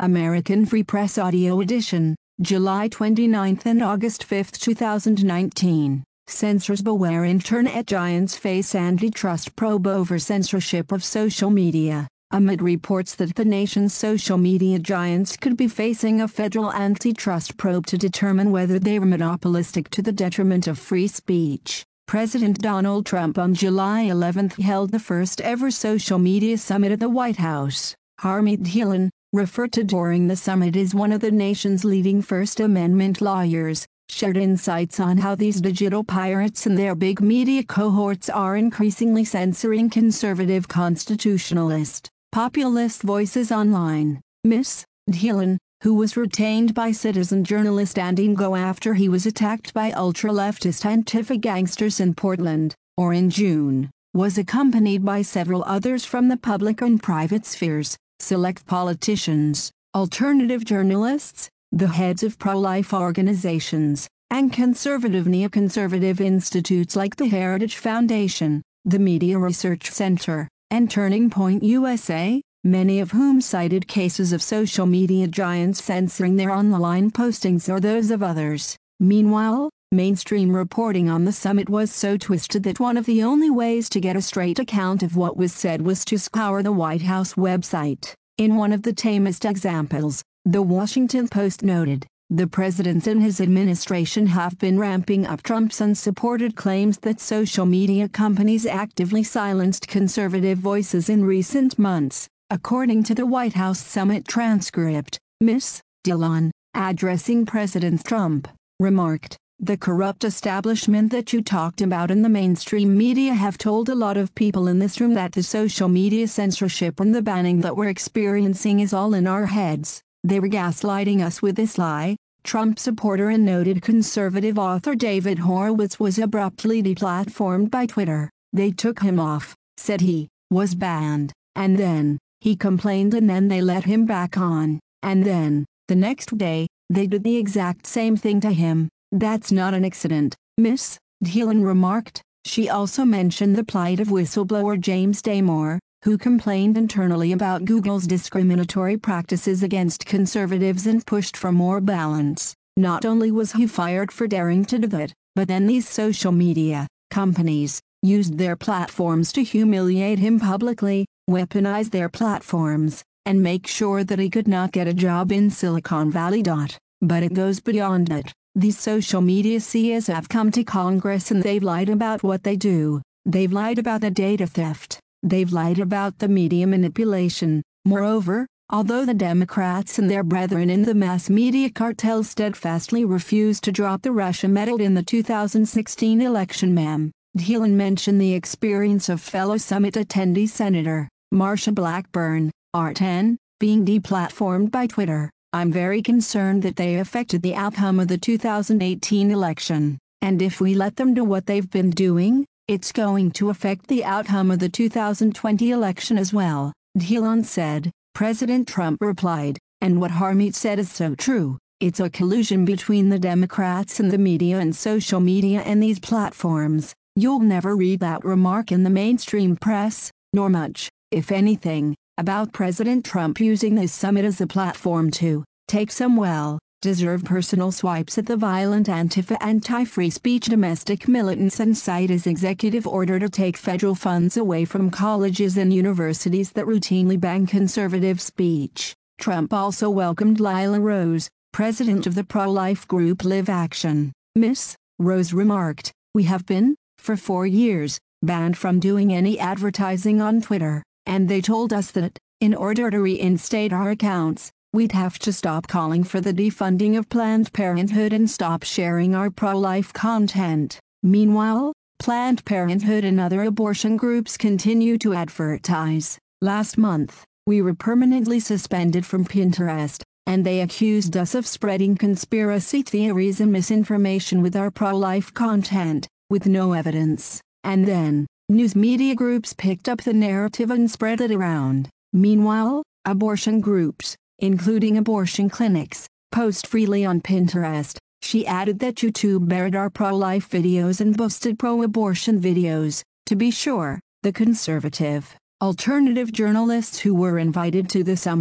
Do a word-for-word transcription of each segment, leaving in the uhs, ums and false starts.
American Free Press Audio Edition, July twenty-ninth and August fifth two thousand nineteen. Censors beware, internet giants face antitrust probe over censorship of social media. Amid reports that the nation's social media giants could be facing a federal antitrust probe to determine whether they were monopolistic to the detriment of free speech, President Donald Trump on July eleventh held the first ever social media summit at the White House. Harmeet Dhillon, referred to during the summit as one of the nation's leading First Amendment lawyers, shared insights on how these digital pirates and their big media cohorts are increasingly censoring conservative constitutionalist, populist voices online. Miz Dhillon, who was retained by Citizen journalist Andy Ngo after he was attacked by ultra-leftist Antifa gangsters in Portland, or in June, was accompanied by several others from the public and private spheres, select politicians, alternative journalists, the heads of pro-life organizations, and conservative neoconservative institutes like the Heritage Foundation, the Media Research Center, and Turning Point U S A, many of whom cited cases of social media giants censoring their online postings or those of others. Meanwhile, mainstream reporting on the summit was so twisted that one of the only ways to get a straight account of what was said was to scour the White House website. In one of the tamest examples, The Washington Post noted, "The president and his administration have been ramping up Trump's unsupported claims that social media companies actively silenced conservative voices in recent months." According to the White House summit transcript, Miz Dhillon, addressing President Trump, remarked, "The corrupt establishment that you talked about in the mainstream media have told a lot of people in this room that the social media censorship and the banning that we're experiencing is all in our heads. They were gaslighting us with this lie." Trump supporter and noted conservative author David Horowitz was abruptly deplatformed by Twitter. "They took him off," said he, "was banned, and then, he complained and then they let him back on, and then, the next day, they did the exact same thing to him. That's not an accident," Miz Dhillon remarked. She also mentioned the plight of whistleblower James Damore, who complained internally about Google's discriminatory practices against conservatives and pushed for more balance. Not only was he fired for daring to do that, but then these social media companies used their platforms to humiliate him publicly, weaponize their platforms, and make sure that he could not get a job in Silicon Valley. But it goes beyond it. These social media C Es have come to Congress and they've lied about what they do. They've lied about the data theft. They've lied about the media manipulation. Moreover, although the Democrats and their brethren in the mass media cartel steadfastly refused to drop the Russia medal in the two thousand sixteen election, Ma'am Dhillon mentioned the experience of fellow summit attendee Senator Marsha Blackburn, R ten, being deplatformed by Twitter. "I'm very concerned that they affected the outcome of the two thousand eighteen election, and if we let them do what they've been doing, it's going to affect the outcome of the two thousand twenty election as well," Dhillon said. President Trump replied, "And what Harmeet said is so true. It's a collusion between the Democrats and the media and social media and these platforms. You'll never read that remark in the mainstream press, nor much, if anything, about President Trump using this summit as a platform to take some well deserved personal swipes at the violent Antifa anti-free speech domestic militants and cite his executive order to take federal funds away from colleges and universities that routinely ban conservative speech." Trump also welcomed Lila Rose, president of the pro-life group Live Action. Miz Rose remarked, "We have been, for four years, banned from doing any advertising on Twitter, and they told us that, in order to reinstate our accounts, we'd have to stop calling for the defunding of Planned Parenthood and stop sharing our pro-life content." Meanwhile, Planned Parenthood and other abortion groups continue to advertise. "Last month, we were permanently suspended from Pinterest, and they accused us of spreading conspiracy theories and misinformation with our pro-life content, with no evidence. And then, news media groups picked up the narrative and spread it around." Meanwhile, abortion groups, including abortion clinics, post freely on Pinterest. She added that YouTube buried our pro-life videos and boosted pro-abortion videos. To be sure, the conservative, alternative journalists who were invited to the summit,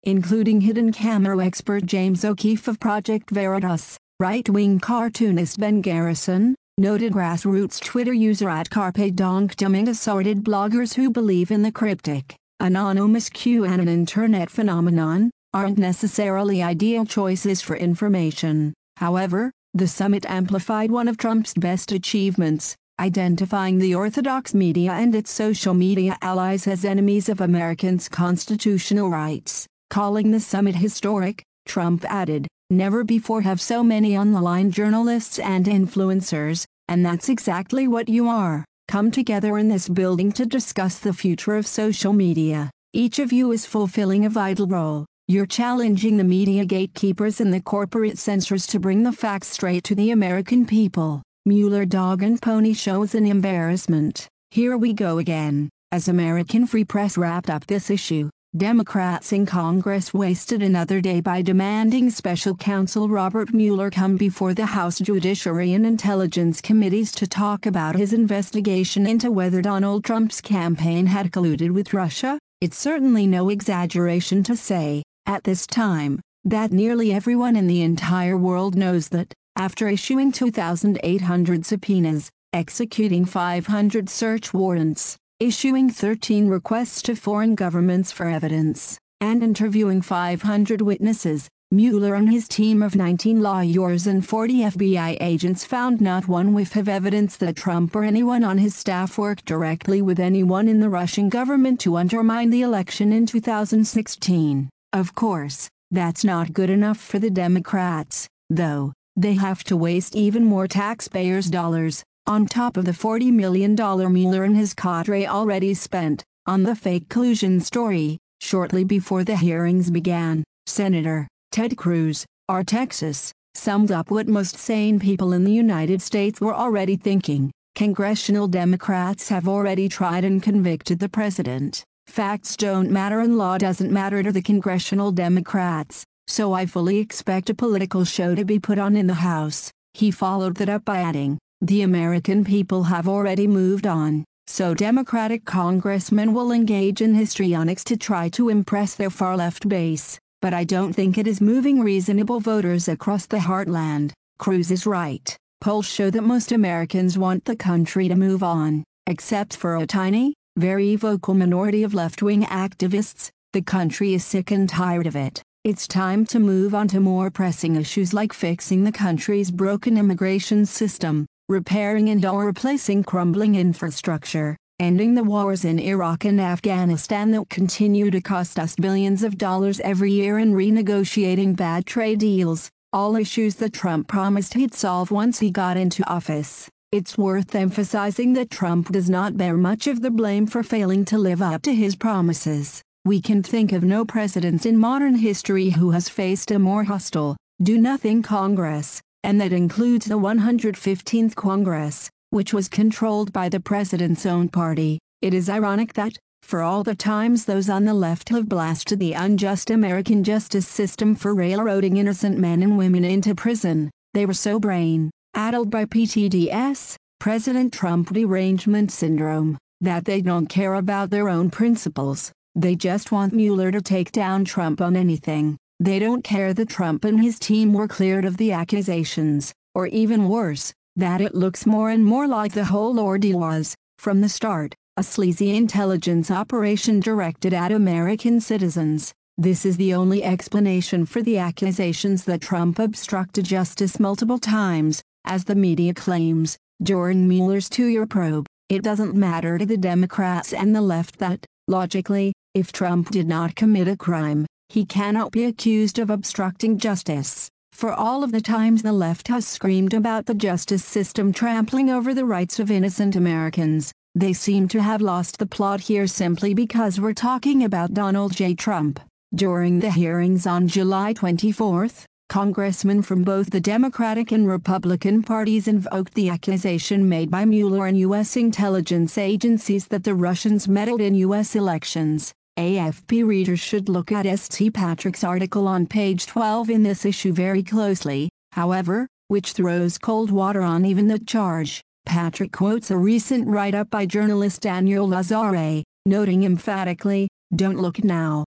including hidden camera expert James O'Keefe of Project Veritas, right-wing cartoonist Ben Garrison, noted grassroots Twitter user at Carpe Donktum, and assorted bloggers who believe in the cryptic, anonymous QAnon internet phenomenon, aren't necessarily ideal choices for information. However, the summit amplified one of Trump's best achievements, identifying the orthodox media and its social media allies as enemies of Americans' constitutional rights. Calling the summit historic, Trump added, "Never before have so many online journalists and influencers, and that's exactly what you are, come together in this building to discuss the future of social media. Each of you is fulfilling a vital role. You're challenging the media gatekeepers and the corporate censors to bring the facts straight to the American people." Mueller dog and pony shows an embarrassment. Here we go again. As American Free Press wrapped up this issue, Democrats in Congress wasted another day by demanding special counsel Robert Mueller come before the House Judiciary and Intelligence Committees to talk about his investigation into whether Donald Trump's campaign had colluded with Russia. It's certainly no exaggeration to say, at this time, that nearly everyone in the entire world knows that, after issuing two thousand eight hundred subpoenas, executing five hundred search warrants, issuing thirteen requests to foreign governments for evidence, and interviewing five hundred witnesses, Mueller and his team of nineteen lawyers and forty F B I agents found not one whiff of evidence that Trump or anyone on his staff worked directly with anyone in the Russian government to undermine the election in two thousand sixteen. Of course, that's not good enough for the Democrats, though. They have to waste even more taxpayers' dollars, on top of the forty million dollars Mueller and his cadre already spent, on the fake collusion story. Shortly before the hearings began, Senator Ted Cruz, our Texas, summed up what most sane people in the United States were already thinking. Congressional Democrats have already tried and convicted the president. Facts don't matter and law doesn't matter to the congressional Democrats, so I fully expect a political show to be put on in the House. He followed that up by adding, "The American people have already moved on, so Democratic congressmen will engage in histrionics to try to impress their far-left base, but I don't think it is moving reasonable voters across the heartland." Cruz is right. Polls show that most Americans want the country to move on, except for a tiny, very vocal minority of left-wing activists. The country is sick and tired of it. It's time to move on to more pressing issues like fixing the country's broken immigration system, repairing and or replacing crumbling infrastructure, ending the wars in Iraq and Afghanistan that continue to cost us billions of dollars every year, and renegotiating bad trade deals, all issues that Trump promised he'd solve once he got into office. It's worth emphasizing that Trump does not bear much of the blame for failing to live up to his promises. We can think of no president in modern history who has faced a more hostile, do-nothing Congress, and that includes the one hundred fifteenth Congress, which was controlled by the president's own party. It is ironic that, for all the times those on the left have blasted the unjust American justice system for railroading innocent men and women into prison, they were so brain-addled by P T S D, President Trump derangement syndrome, that they don't care about their own principles. They just want Mueller to take down Trump on anything. They don't care that Trump and his team were cleared of the accusations, or even worse, that it looks more and more like the whole ordeal was, from the start, a sleazy intelligence operation directed at American citizens. This is the only explanation for the accusations that Trump obstructed justice multiple times, as the media claims, during Mueller's two-year probe. It doesn't matter to the Democrats and the left that, logically, if Trump did not commit a crime, he cannot be accused of obstructing justice. For all of the times the left has screamed about the justice system trampling over the rights of innocent Americans, they seem to have lost the plot here simply because we're talking about Donald J. Trump. During the hearings on July twenty-fourth, congressmen from both the Democratic and Republican parties invoked the accusation made by Mueller and U S intelligence agencies that the Russians meddled in U S elections. A F P readers should look at S T Patrick's article on page twelve in this issue very closely, however, which throws cold water on even that charge. Patrick quotes a recent write-up by journalist Daniel Lazare, noting emphatically, "Don't look now,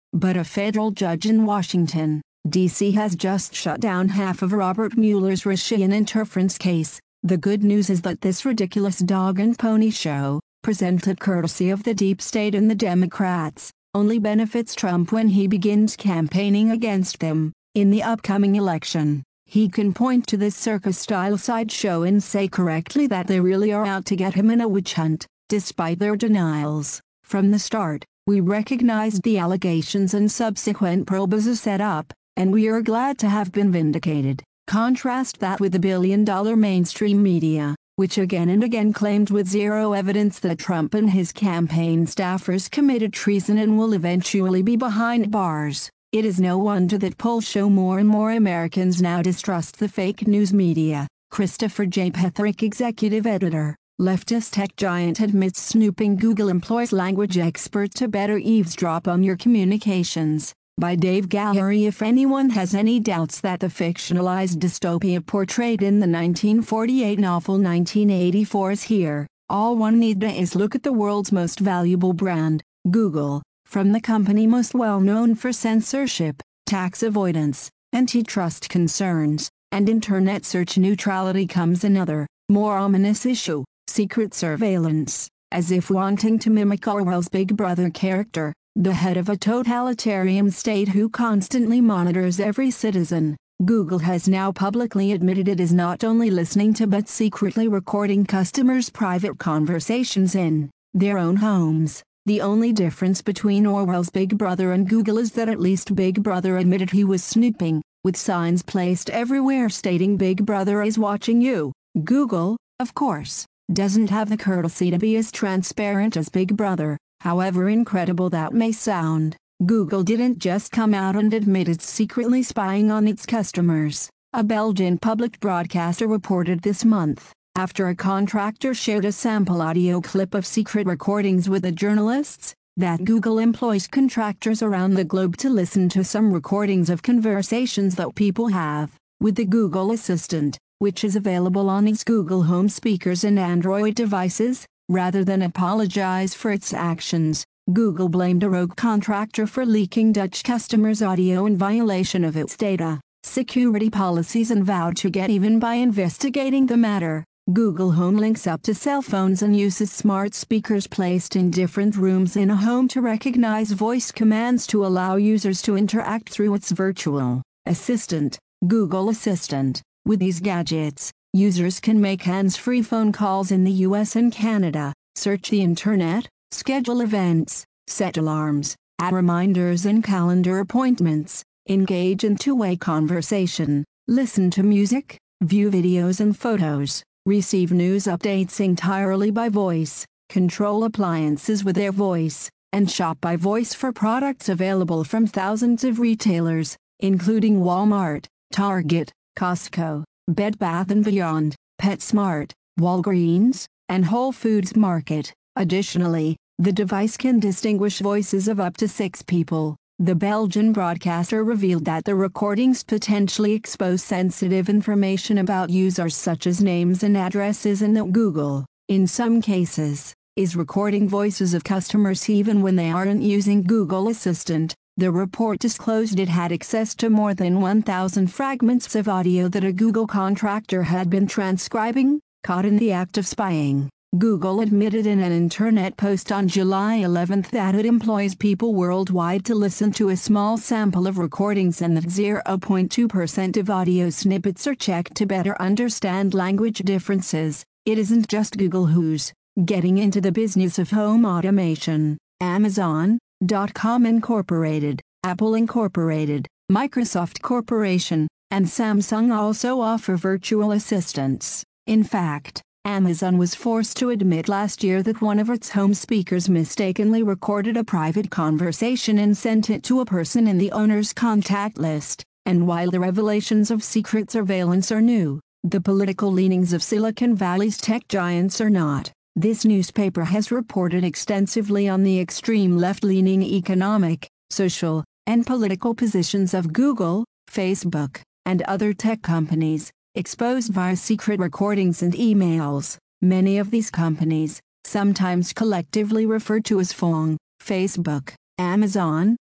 But a federal judge in Washington, D C has just shut down half of Robert Mueller's Russian interference case. The good news is that this ridiculous dog and pony show, presented courtesy of the deep state and the Democrats, only benefits Trump when he begins campaigning against them. In the upcoming election, he can point to this circus-style sideshow and say correctly that they really are out to get him in a witch hunt, despite their denials. From the start, we recognized the allegations and subsequent probe as a setup, and we are glad to have been vindicated. Contrast that with the billion-dollar mainstream media, which again and again claimed with zero evidence that Trump and his campaign staffers committed treason and will eventually be behind bars. It is no wonder that polls show more and more Americans now distrust the fake news media. Christopher J. Petherick, executive editor. Leftist tech giant admits snooping Google employs language experts to better eavesdrop on your communications. By Dave Gallery. If anyone has any doubts that the fictionalized dystopia portrayed in the nineteen forty-eight novel nineteen eighty-four is here, all one need to is look at the world's most valuable brand, Google. From the company most well known for censorship, tax avoidance, antitrust concerns, and internet search neutrality comes another, more ominous issue. Secret surveillance. As if wanting to mimic Orwell's Big Brother character, the head of a totalitarian state who constantly monitors every citizen, Google has now publicly admitted it is not only listening to but secretly recording customers' private conversations in their own homes. The only difference between Orwell's Big Brother and Google is that at least Big Brother admitted he was snooping, with signs placed everywhere stating Big Brother is watching you. Google, of course, doesn't have the courtesy to be as transparent as Big Brother. However incredible that may sound, Google didn't just come out and admit it's secretly spying on its customers. A Belgian public broadcaster reported this month, after a contractor shared a sample audio clip of secret recordings with the journalists, that Google employs contractors around the globe to listen to some recordings of conversations that people have with the Google Assistant, which is available on its Google Home speakers and Android devices. Rather than apologize for its actions, Google blamed a rogue contractor for leaking Dutch customers' audio in violation of its data security policies and vowed to get even by investigating the matter. Google Home links up to cell phones and uses smart speakers placed in different rooms in a home to recognize voice commands to allow users to interact through its virtual assistant, Google Assistant. With these gadgets, users can make hands-free phone calls in the U S and Canada, search the internet, schedule events, set alarms, add reminders and calendar appointments, engage in two-way conversation, listen to music, view videos and photos, receive news updates entirely by voice, control appliances with their voice, and shop by voice for products available from thousands of retailers, including Walmart, Target, Costco, Bed Bath and Beyond, PetSmart, Walgreens, and Whole Foods Market. Additionally, the device can distinguish voices of up to six people. The Belgian broadcaster revealed that the recordings potentially expose sensitive information about users such as names and addresses, and that Google, in some cases, is recording voices of customers even when they aren't using Google Assistant. The report disclosed it had access to more than one thousand fragments of audio that a Google contractor had been transcribing, caught in the act of spying. Google admitted in an internet post on July eleventh that it employs people worldwide to listen to a small sample of recordings and that zero point two percent of audio snippets are checked to better understand language differences. It isn't just Google who's getting into the business of home automation. Amazon dot com Incorporated, Apple Incorporated, Microsoft Corporation, and Samsung also offer virtual assistants. In fact, Amazon was forced to admit last year that one of its home speakers mistakenly recorded a private conversation and sent it to a person in the owner's contact list. And while the revelations of secret surveillance are new, the political leanings of Silicon Valley's tech giants are not. This newspaper has reported extensively on the extreme left-leaning economic, social, and political positions of Google, Facebook, and other tech companies, exposed via secret recordings and emails. Many of these companies, sometimes collectively referred to as F O N G, Facebook, Amazon,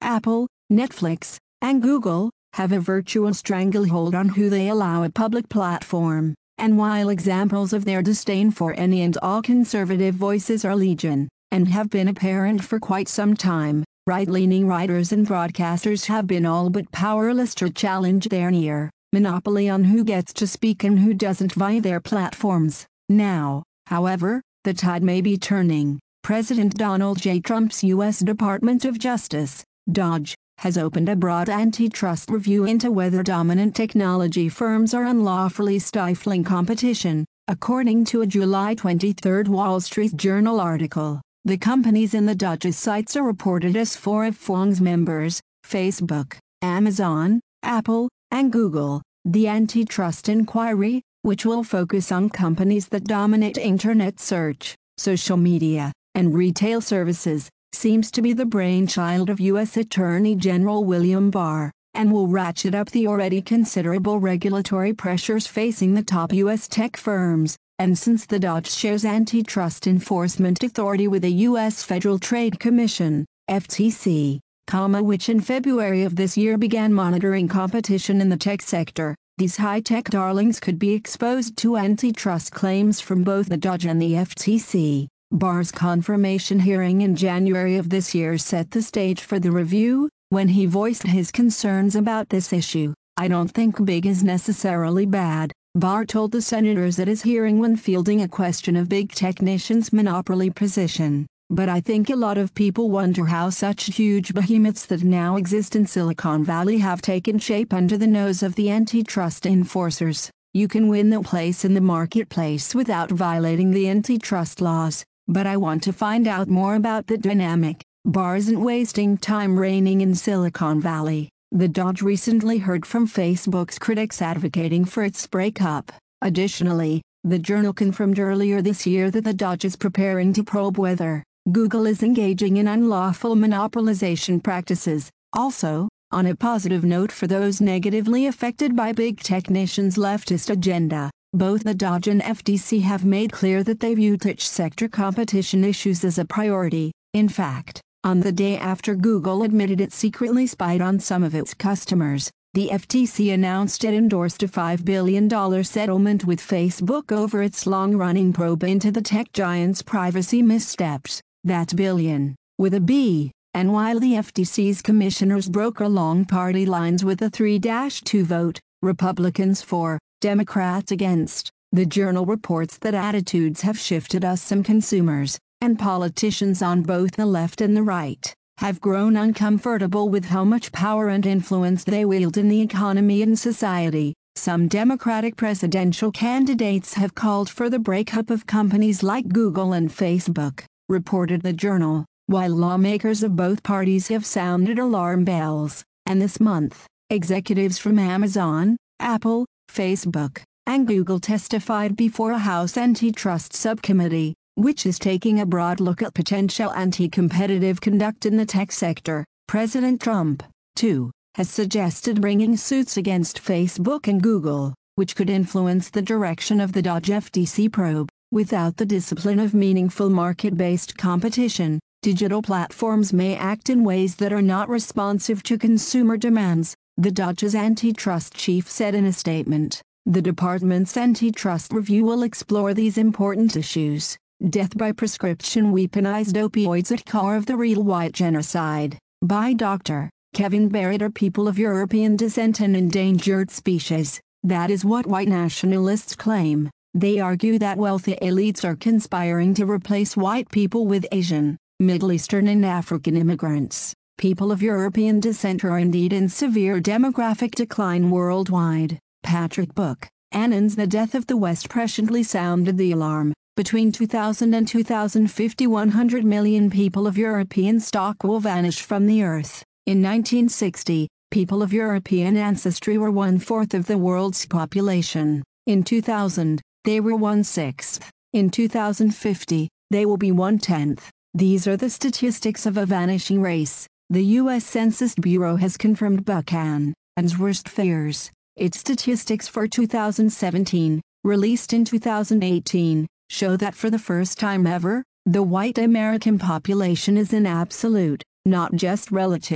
Apple, Netflix, and Google, have a virtual stranglehold on who they allow a public platform, and while examples of their disdain for any and all conservative voices are legion, and have been apparent for quite some time, right-leaning writers and broadcasters have been all but powerless to challenge their near monopoly on who gets to speak and who doesn't via their platforms. Now, however, the tide may be turning. President Donald J. Trump's U S Department of Justice, D O J, has opened a broad antitrust review into whether dominant technology firms are unlawfully stifling competition, according to a July twenty-third Wall Street Journal article. The companies in the D O J's sites are reported as four of F O Ng's members: Facebook, Amazon, Apple, and Google. The antitrust inquiry, which will focus on companies that dominate internet search, social media, and retail services, seems to be the brainchild of U S Attorney General William Barr, and will ratchet up the already considerable regulatory pressures facing the top U S tech firms. And since the D O J shares antitrust enforcement authority with the U S Federal Trade Commission, F T C, comma, which in February of this year began monitoring competition in the tech sector, these high-tech darlings could be exposed to antitrust claims from both the D O J and the F T C. Barr's confirmation hearing in January of this year set the stage for the review, when he voiced his concerns about this issue. "I don't think big is necessarily bad," Barr told the senators at his hearing when fielding a question of big technicians' monopoly position. "But I think a lot of people wonder how such huge behemoths that now exist in Silicon Valley have taken shape under the nose of the antitrust enforcers. You can win the place in the marketplace without violating the antitrust laws, but I want to find out more about the dynamic." Barr isn't wasting time reigning in Silicon Valley. The D O J recently heard from Facebook's critics advocating for its breakup. Additionally, the Journal confirmed earlier this year that the D O J is preparing to probe whether Google is engaging in unlawful monopolization practices. Also, on a positive note for those negatively affected by big technicians' leftist agenda, both the D O J and F T C have made clear that they view tech sector competition issues as a priority. In fact, on the day after Google admitted it secretly spied on some of its customers, the F T C announced it endorsed a five billion dollars settlement with Facebook over its long-running probe into the tech giant's privacy missteps. That's billion, with a B. And while the F T C's commissioners broke along party lines with a three to two vote, Republicans for, Democrats against, the Journal reports that attitudes have shifted as some consumers, and politicians on both the left and the right, have grown uncomfortable with how much power and influence they wield in the economy and society. Some Democratic presidential candidates have called for the breakup of companies like Google and Facebook, reported the Journal, while lawmakers of both parties have sounded alarm bells. And this month, executives from Amazon, Apple, Facebook, and Google testified before a House antitrust subcommittee, which is taking a broad look at potential anti-competitive conduct in the tech sector. President Trump, too, has suggested bringing suits against Facebook and Google, which could influence the direction of the D O J F T C probe. Without the discipline of meaningful market-based competition, digital platforms may act in ways that are not responsive to consumer demands, the D O J's antitrust chief said in a statement. The department's antitrust review will explore these important issues. Death by prescription weaponized opioids at core of the real white genocide, by Doctor Kevin Barrett, are people of European descent and endangered species. That is what white nationalists claim. They argue that wealthy elites are conspiring to replace white people with Asian, Middle Eastern and African immigrants. People of European descent are indeed in severe demographic decline worldwide. Patrick Book, Annon's The Death of the West presciently sounded the alarm. Between two thousand and two thousand fifty, one hundred million people of European stock will vanish from the earth. In nineteen sixty, people of European ancestry were one-fourth of the world's population. In two thousand, they were one-sixth. In two thousand fifty, they will be one-tenth. These are the statistics of a vanishing race. The U S Census Bureau has confirmed Buchanan's worst fears. Its statistics for two thousand seventeen, released in two thousand eighteen, show that for the first time ever, the white American population is in absolute, not just relative,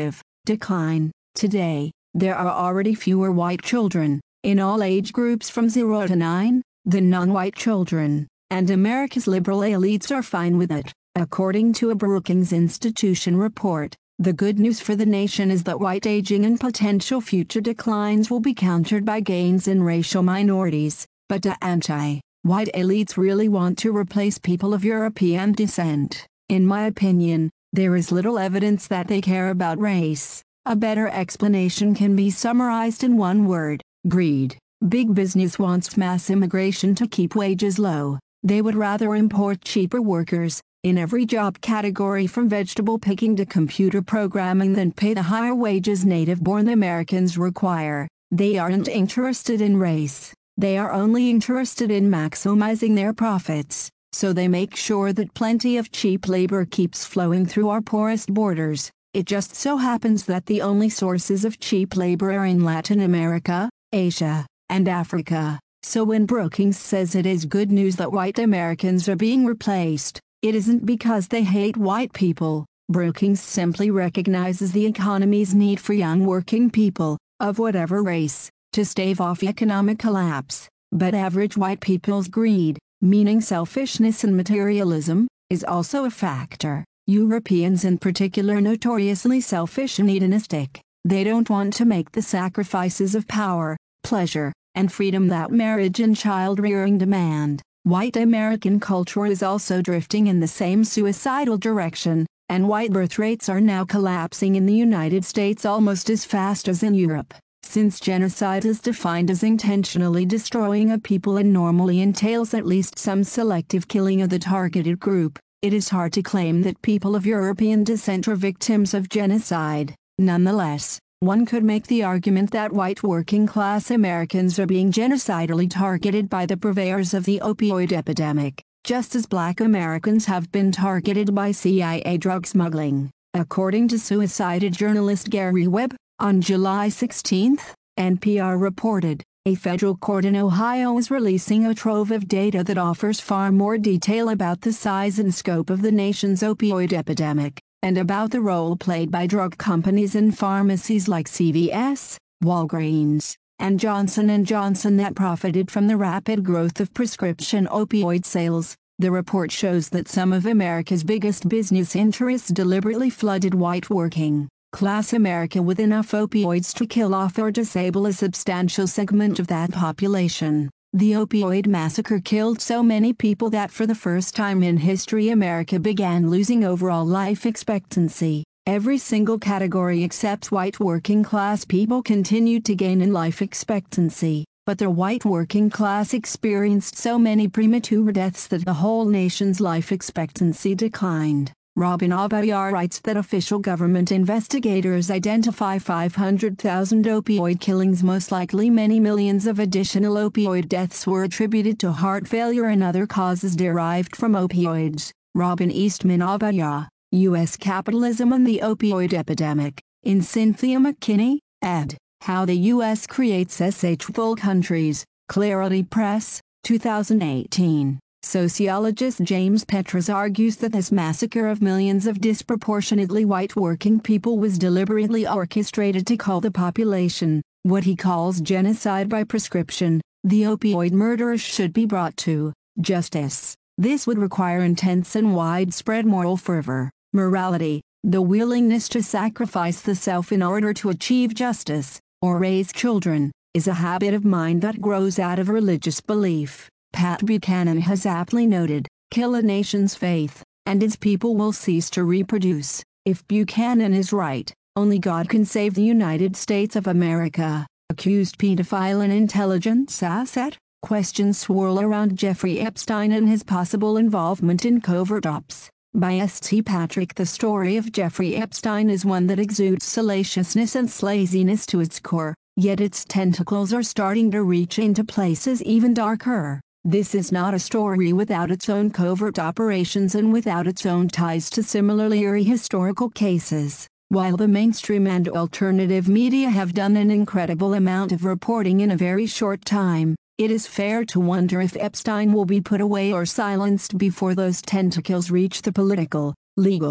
decline. Today, there are already fewer white children, in all age groups from zero to nine, than non-white children, and America's liberal elites are fine with it. According to a Brookings Institution report, the good news for the nation is that white aging and potential future declines will be countered by gains in racial minorities, but the anti-white elites really want to replace people of European descent. In my opinion, there is little evidence that they care about race. A better explanation can be summarized in one word: greed. Big business wants mass immigration to keep wages low. They would rather import cheaper workers, in every job category from vegetable picking to computer programming, than pay the higher wages native-born Americans require. They aren't interested in race. They are only interested in maximizing their profits, so they make sure that plenty of cheap labor keeps flowing through our poorest borders. It just so happens that the only sources of cheap labor are in Latin America, Asia, and Africa. So when Brookings says it is good news that white Americans are being replaced, it isn't because they hate white people. Brookings simply recognizes the economy's need for young working people, of whatever race, to stave off economic collapse. But average white people's greed, meaning selfishness and materialism, is also a factor. Europeans in particular are notoriously selfish and hedonistic. They don't want to make the sacrifices of power, pleasure, and freedom that marriage and child-rearing demand. White American culture is also drifting in the same suicidal direction, and white birth rates are now collapsing in the United States almost as fast as in Europe. Since genocide is defined as intentionally destroying a people and normally entails at least some selective killing of the targeted group, it is hard to claim that people of European descent are victims of genocide. Nonetheless, one could make the argument that white working-class Americans are being genocidally targeted by the purveyors of the opioid epidemic, just as black Americans have been targeted by C I A drug smuggling. According to suicided journalist Gary Webb, on July sixteenth, N P R reported, a federal court in Ohio is releasing a trove of data that offers far more detail about the size and scope of the nation's opioid epidemic, and about the role played by drug companies and pharmacies like C V S, Walgreens, and Johnson and Johnson that profited from the rapid growth of prescription opioid sales. The report shows that some of America's biggest business interests deliberately flooded white working class America with enough opioids to kill off or disable a substantial segment of that population. The opioid massacre killed so many people that for the first time in history America began losing overall life expectancy. Every single category except white working class people continued to gain in life expectancy, but the white working class experienced so many premature deaths that the whole nation's life expectancy declined. Robin Abayar writes that official government investigators identify five hundred thousand opioid killings. Most likely many millions of additional opioid deaths were attributed to heart failure and other causes derived from opioids. Robin Eastman Abayar, U S Capitalism and the Opioid Epidemic, in Cynthia McKinney, ed. How the U S Creates S-H-Full Countries, Clarity Press, two thousand eighteen. Sociologist James Petras argues that this massacre of millions of disproportionately white working people was deliberately orchestrated to call the population, what he calls genocide by prescription. The opioid murderers should be brought to justice. This would require intense and widespread moral fervor, morality, the willingness to sacrifice the self in order to achieve justice, or raise children, is a habit of mind that grows out of religious belief. Pat Buchanan has aptly noted, kill a nation's faith, and its people will cease to reproduce. If Buchanan is right, only God can save the United States of America. Accused pedophile and intelligence asset? Questions swirl around Jeffrey Epstein and his possible involvement in covert ops. By S T Patrick. The story of Jeffrey Epstein is one that exudes salaciousness and slaziness to its core, yet its tentacles are starting to reach into places even darker. This is not a story without its own covert operations and without its own ties to similarly eerie historical cases. While the mainstream and alternative media have done an incredible amount of reporting in a very short time, it is fair to wonder if Epstein will be put away or silenced before those tentacles reach the political, legal,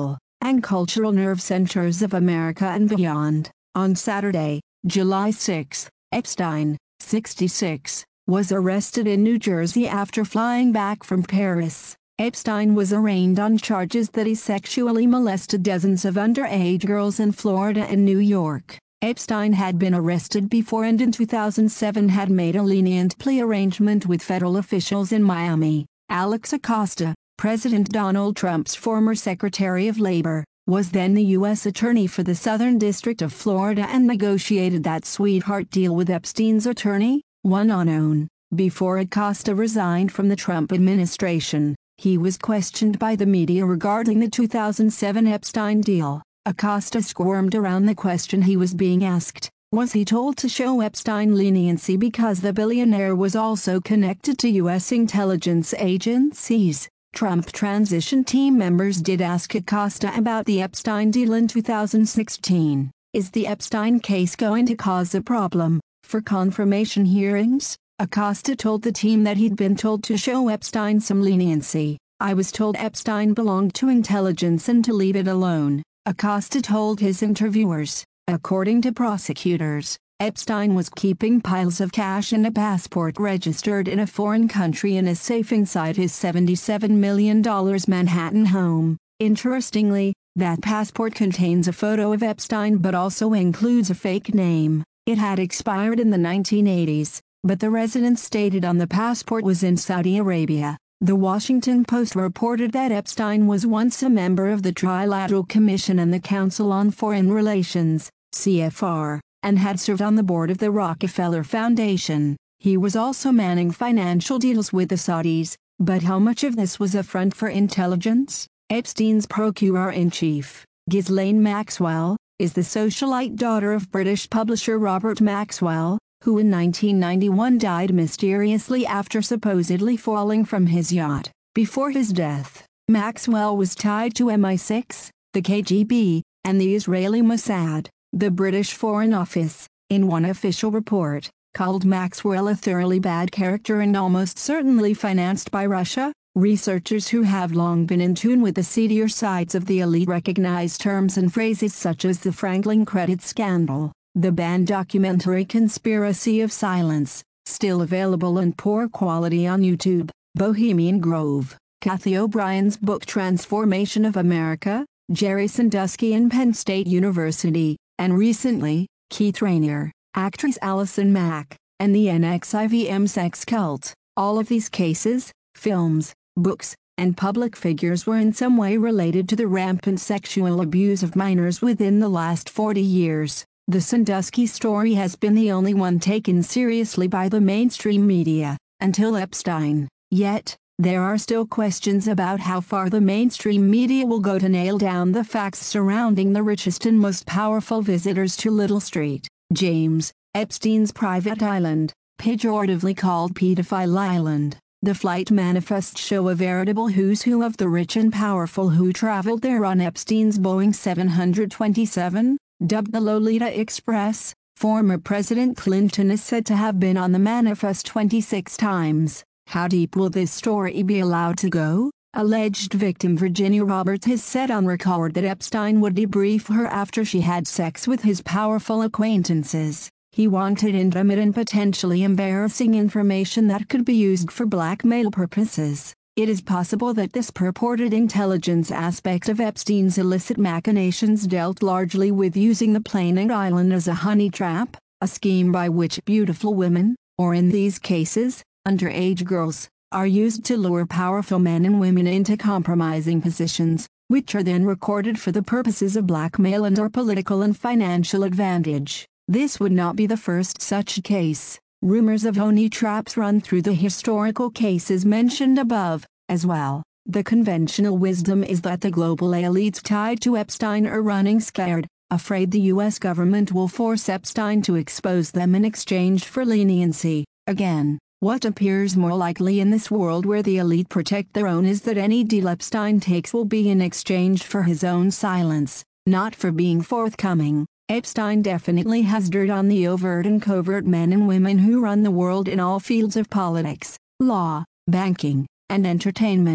and cultural nerve centers of America and beyond. On Saturday, July sixth, Epstein, sixty-six, was arrested in New Jersey after flying back from Paris. Epstein was arraigned on charges that he sexually molested dozens of underage girls in Florida and New York. Epstein had been arrested before and in two thousand seven had made a lenient plea arrangement with federal officials in Miami. Alex Acosta, President Donald Trump's former Secretary of Labor, was then the U S Attorney for the Southern District of Florida and negotiated that sweetheart deal with Epstein's attorney, one unknown. Before Acosta resigned from the Trump administration, he was questioned by the media regarding the two thousand seven Epstein deal. Acosta squirmed around the question he was being asked. Was he told to show Epstein leniency because the billionaire was also connected to U S intelligence agencies? Trump transition team members did ask Acosta about the Epstein deal in two thousand sixteen. Is the Epstein case going to cause a problem for confirmation hearings? Acosta told the team that he'd been told to show Epstein some leniency. I was told Epstein belonged to intelligence and to leave it alone, Acosta told his interviewers. According to prosecutors, Epstein was keeping piles of cash and a passport registered in a foreign country in a safe inside his seventy-seven million dollar Manhattan home. Interestingly, that passport contains a photo of Epstein but also includes a fake name. It had expired in the nineteen eighties, but the residence stated on the passport was in Saudi Arabia. The Washington Post reported that Epstein was once a member of the Trilateral Commission and the Council on Foreign Relations, C F R, and had served on the board of the Rockefeller Foundation. He was also manning financial deals with the Saudis, but how much of this was a front for intelligence? Epstein's procureur-in-chief, Ghislaine Maxwell, is the socialite daughter of British publisher Robert Maxwell, who in nineteen ninety-one died mysteriously after supposedly falling from his yacht. Before his death, Maxwell was tied to M I six, the K G B, and the Israeli Mossad. The British Foreign Office, in one official report, called Maxwell a thoroughly bad character and almost certainly financed by Russia. Researchers who have long been in tune with the seedier sides of the elite recognize terms and phrases such as the Franklin credit scandal, the banned documentary Conspiracy of Silence, still available in poor quality on YouTube, Bohemian Grove, Cathy O'Brien's book Transformation of America, Jerry Sandusky and Penn State University, and recently, Keith Raniere, actress Allison Mack, and the N X I V M sex cult. All of these cases, films, books, and public figures were in some way related to the rampant sexual abuse of minors within the last forty years. The Sandusky story has been the only one taken seriously by the mainstream media, until Epstein. Yet, there are still questions about how far the mainstream media will go to nail down the facts surrounding the richest and most powerful visitors to Little Street, James Epstein's private island, pejoratively called Pedophile Island. The flight manifests show a veritable who's who of the rich and powerful who traveled there on Epstein's Boeing seven twenty-seven, dubbed the Lolita Express. Former President Clinton is said to have been on the manifest twenty-six times. How deep will this story be allowed to go? Alleged victim Virginia Roberts has said on record that Epstein would debrief her after she had sex with his powerful acquaintances. He wanted intimate and potentially embarrassing information that could be used for blackmail purposes. It is possible that this purported intelligence aspect of Epstein's illicit machinations dealt largely with using the plane island as a honey trap, a scheme by which beautiful women, or in these cases, underage girls, are used to lure powerful men and women into compromising positions, which are then recorded for the purposes of blackmail and/or political and financial advantage. This would not be the first such case. Rumors of honey traps run through the historical cases mentioned above, as well. The conventional wisdom is that the global elites tied to Epstein are running scared, afraid the U S government will force Epstein to expose them in exchange for leniency. Again, what appears more likely in this world where the elite protect their own is that any deal Epstein takes will be in exchange for his own silence, not for being forthcoming. Epstein definitely has dirt on the overt and covert men and women who run the world in all fields of politics, law, banking, and entertainment.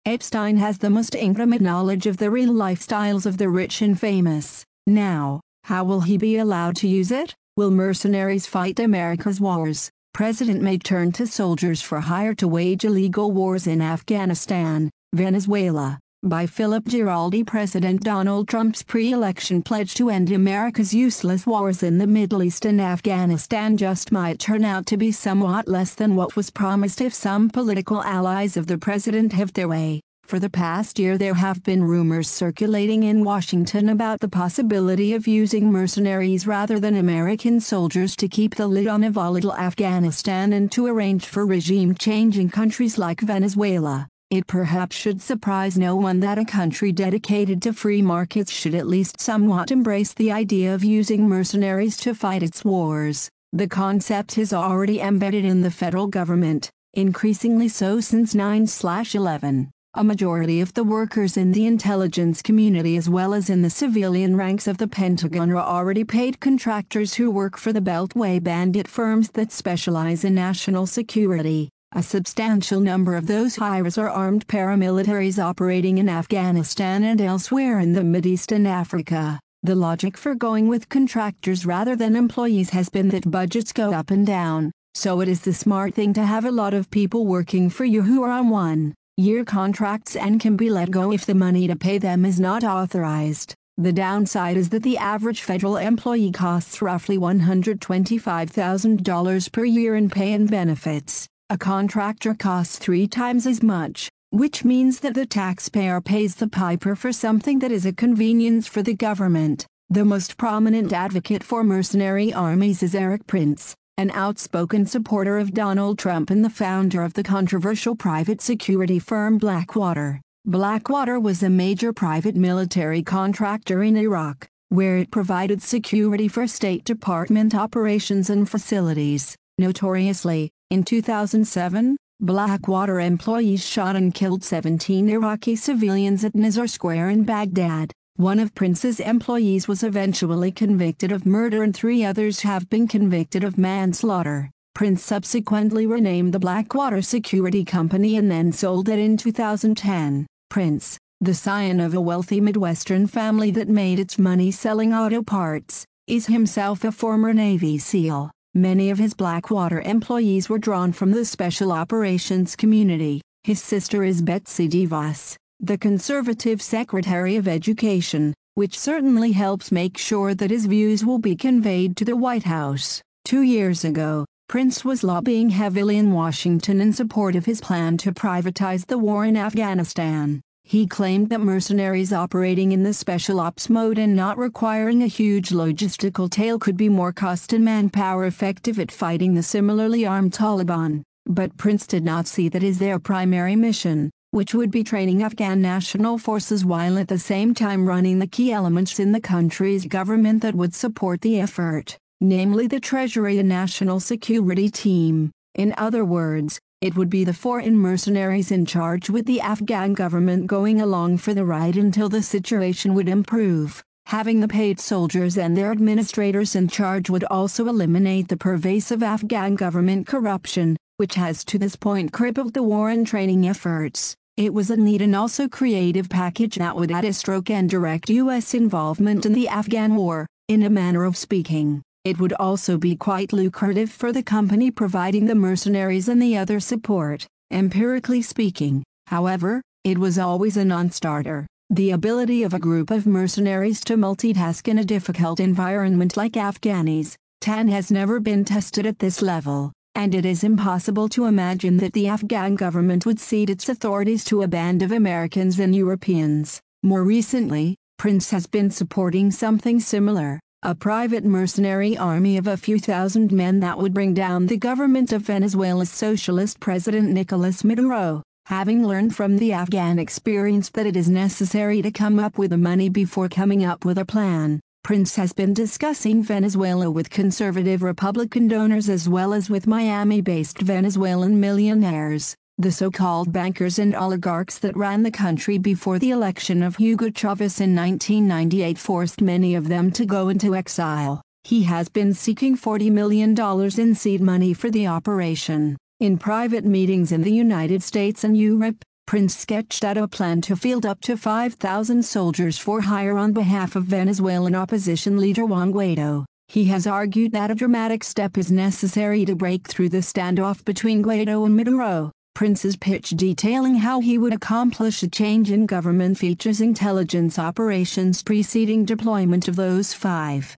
Epstein has the most intimate knowledge of the real lifestyles of the rich and famous. Now, how will he be allowed to use it? Will mercenaries fight America's wars? President may turn to soldiers for hire to wage illegal wars in Afghanistan, Venezuela. By Philip Giraldi. President Donald Trump's pre-election pledge to end America's useless wars in the Middle East and Afghanistan just might turn out to be somewhat less than what was promised if some political allies of the president have their way. For the past year there have been rumors circulating in Washington about the possibility of using mercenaries rather than American soldiers to keep the lid on a volatile Afghanistan and to arrange for regime change in countries like Venezuela. It perhaps should surprise no one that a country dedicated to free markets should at least somewhat embrace the idea of using mercenaries to fight its wars. The concept is already embedded in the federal government, increasingly so since nine eleven. A majority of the workers in the intelligence community as well as in the civilian ranks of the Pentagon are already paid contractors who work for the Beltway bandit firms that specialize in national security. A substantial number of those hires are armed paramilitaries operating in Afghanistan and elsewhere in the Mideast and Africa. The logic for going with contractors rather than employees has been that budgets go up and down, so it is the smart thing to have a lot of people working for you who are on one-year contracts and can be let go if the money to pay them is not authorized. The downside is that the average federal employee costs roughly one hundred twenty-five thousand dollars per year in pay and benefits. A contractor costs three times as much, which means that the taxpayer pays the piper for something that is a convenience for the government. The most prominent advocate for mercenary armies is Erik Prince, an outspoken supporter of Donald Trump and the founder of the controversial private security firm Blackwater. Blackwater was a major private military contractor in Iraq, where it provided security for State Department operations and facilities. Notoriously, in two thousand seven, Blackwater employees shot and killed seventeen Iraqi civilians at Nizzar Square in Baghdad. One of Prince's employees was eventually convicted of murder and three others have been convicted of manslaughter. Prince subsequently renamed the Blackwater Security Company and then sold it in two thousand ten. Prince, the scion of a wealthy Midwestern family that made its money selling auto parts, is himself a former Navy SEAL. Many of his Blackwater employees were drawn from the special operations community. His sister is Betsy DeVos, the conservative Secretary of Education, which certainly helps make sure that his views will be conveyed to the White House. Two years ago, Prince was lobbying heavily in Washington in support of his plan to privatize the war in Afghanistan. He claimed that mercenaries operating in the special ops mode and not requiring a huge logistical tail could be more cost and manpower effective at fighting the similarly armed Taliban. But Prince did not see that as their primary mission, which would be training Afghan national forces while at the same time running the key elements in the country's government that would support the effort, namely the Treasury and National Security Team. In other words, it would be the foreign mercenaries in charge with the Afghan government going along for the ride until the situation would improve. Having the paid soldiers and their administrators in charge would also eliminate the pervasive Afghan government corruption, which has to this point crippled the war and training efforts. It was a neat and also creative package that would add a stroke and direct U S involvement in the Afghan war, in a manner of speaking. It would also be quite lucrative for the company providing the mercenaries and the other support. Empirically speaking, however, it was always a non-starter. The ability of a group of mercenaries to multitask in a difficult environment like Afghanistan has never been tested at this level, and it is impossible to imagine that the Afghan government would cede its authorities to a band of Americans and Europeans. More recently, Prince has been supporting something similar. A private mercenary army of a few thousand men that would bring down the government of Venezuela's socialist president Nicolas Maduro. Having learned from the Afghan experience that it is necessary to come up with the money before coming up with a plan, Prince has been discussing Venezuela with conservative Republican donors as well as with Miami-based Venezuelan millionaires, the so-called bankers and oligarchs that ran the country before the election of Hugo Chavez in nineteen ninety-eight forced many of them to go into exile. He has been seeking forty million dollars in seed money for the operation. In private meetings in the United States and Europe, Prince sketched out a plan to field up to five thousand soldiers for hire on behalf of Venezuelan opposition leader Juan Guaido. He has argued that a dramatic step is necessary to break through the standoff between Guaido and Maduro. Prince's pitch detailing how he would accomplish a change in government features intelligence operations preceding deployment of those five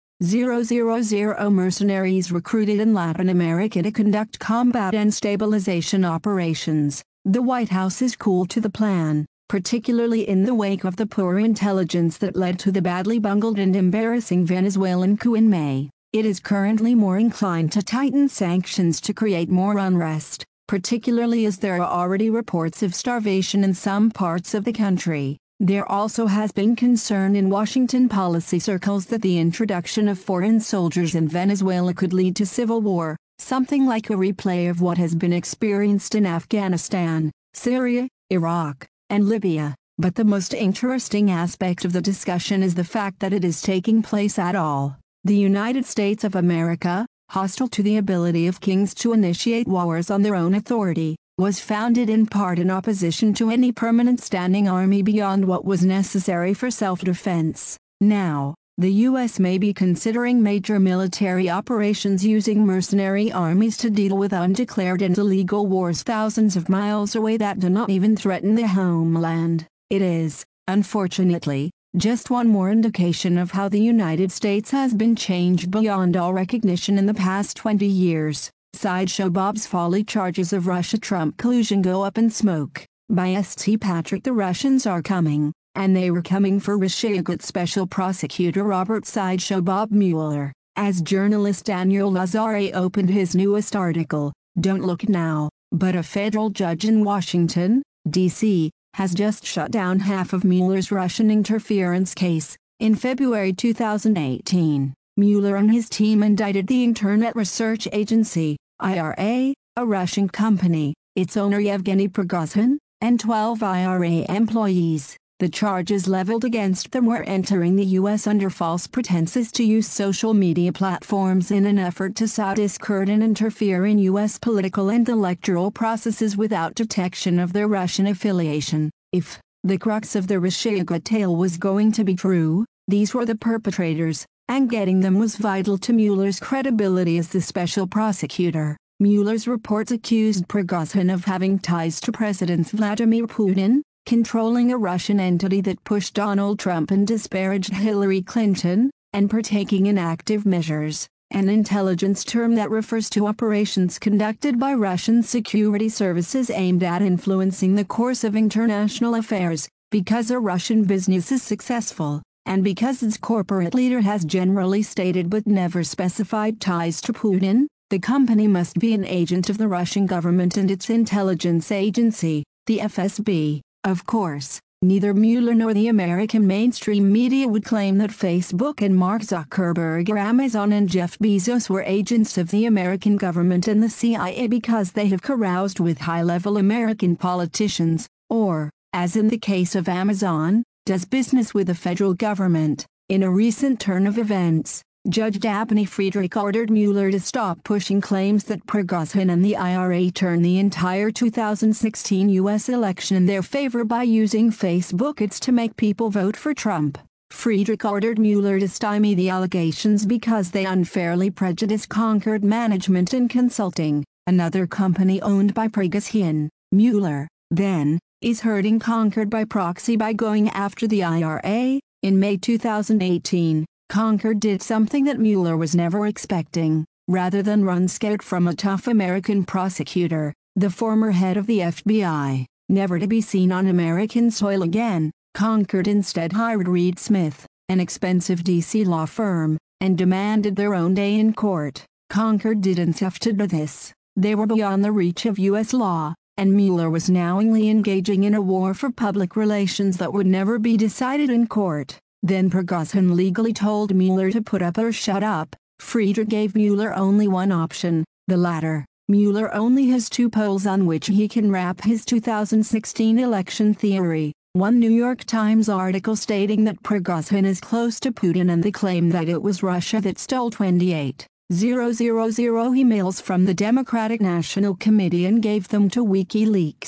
thousand mercenaries recruited in Latin America to conduct combat and stabilization operations. The White House is cool to the plan, particularly in the wake of the poor intelligence that led to the badly bungled and embarrassing Venezuelan coup in May. It is currently more inclined to tighten sanctions to create more unrest, particularly as there are already reports of starvation in some parts of the country. There also has been concern in Washington policy circles that the introduction of foreign soldiers in Venezuela could lead to civil war, something like a replay of what has been experienced in Afghanistan, Syria, Iraq, and Libya. But the most interesting aspect of the discussion is the fact that it is taking place at all. The United States of America, hostile to the ability of kings to initiate wars on their own authority, was founded in part in opposition to any permanent standing army beyond what was necessary for self-defense. Now, the U S may be considering major military operations using mercenary armies to deal with undeclared and illegal wars thousands of miles away that do not even threaten the homeland. It is, unfortunately, just one more indication of how the United States has been changed beyond all recognition in the past twenty years. Sideshow Bob's Folly charges of Russia-Trump collusion go up in smoke. By S T Patrick, the Russians are coming, and they were coming for Russia Special Prosecutor Robert Sideshow Bob Mueller. As journalist Daniel Lazare opened his newest article, Don't Look Now, but a federal judge in Washington, D C, has just shut down half of Mueller's Russian interference case. In February two thousand eighteen, Mueller and his team indicted the Internet Research Agency, I R A, a Russian company, its owner Yevgeny Prigozhin, and twelve I R A employees. The charges leveled against them were entering the U S under false pretenses to use social media platforms in an effort to sow discord and interfere in U S political and electoral processes without detection of their Russian affiliation. If the crux of the Russia tale was going to be true, these were the perpetrators, and getting them was vital to Mueller's credibility as the special prosecutor. Mueller's reports accused Prigozhin of having ties to President Vladimir Putin, controlling a Russian entity that pushed Donald Trump and disparaged Hillary Clinton, and partaking in active measures, an intelligence term that refers to operations conducted by Russian security services aimed at influencing the course of international affairs. Because a Russian business is successful, and because its corporate leader has generally stated but never specified ties to Putin, the company must be an agent of the Russian government and its intelligence agency, the F S B. Of course, neither Mueller nor the American mainstream media would claim that Facebook and Mark Zuckerberg or Amazon and Jeff Bezos were agents of the American government and the C I A because they have caroused with high-level American politicians, or, as in the case of Amazon, does business with the federal government. In a recent turn of events, Judge Dabney Friedrich ordered Mueller to stop pushing claims that Prigozhin and the I R A turned the entire two thousand sixteen U S election in their favor by using Facebook ads to make people vote for Trump. Friedrich ordered Mueller to stymie the allegations because they unfairly prejudiced Concord Management and Consulting, another company owned by Prigozhin. Mueller, then, is hurting Concord by proxy by going after the I R A. In May two thousand eighteen, Concord did something that Mueller was never expecting. Rather than run scared from a tough American prosecutor, the former head of the F B I, never to be seen on American soil again, Concord instead hired Reed Smith, an expensive D C law firm, and demanded their own day in court. Concord didn't have to do this. They were beyond the reach of U S law, and Mueller was knowingly engaging in a war for public relations that would never be decided in court. Then Prigozhin legally told Mueller to put up or shut up. Friedrich gave Mueller only one option, the latter. Mueller only has two polls on which he can wrap his two thousand sixteen election theory. One New York Times article stating that Prigozhin is close to Putin and the claim that it was Russia that stole twenty-eight thousand emails from the Democratic National Committee and gave them to WikiLeaks.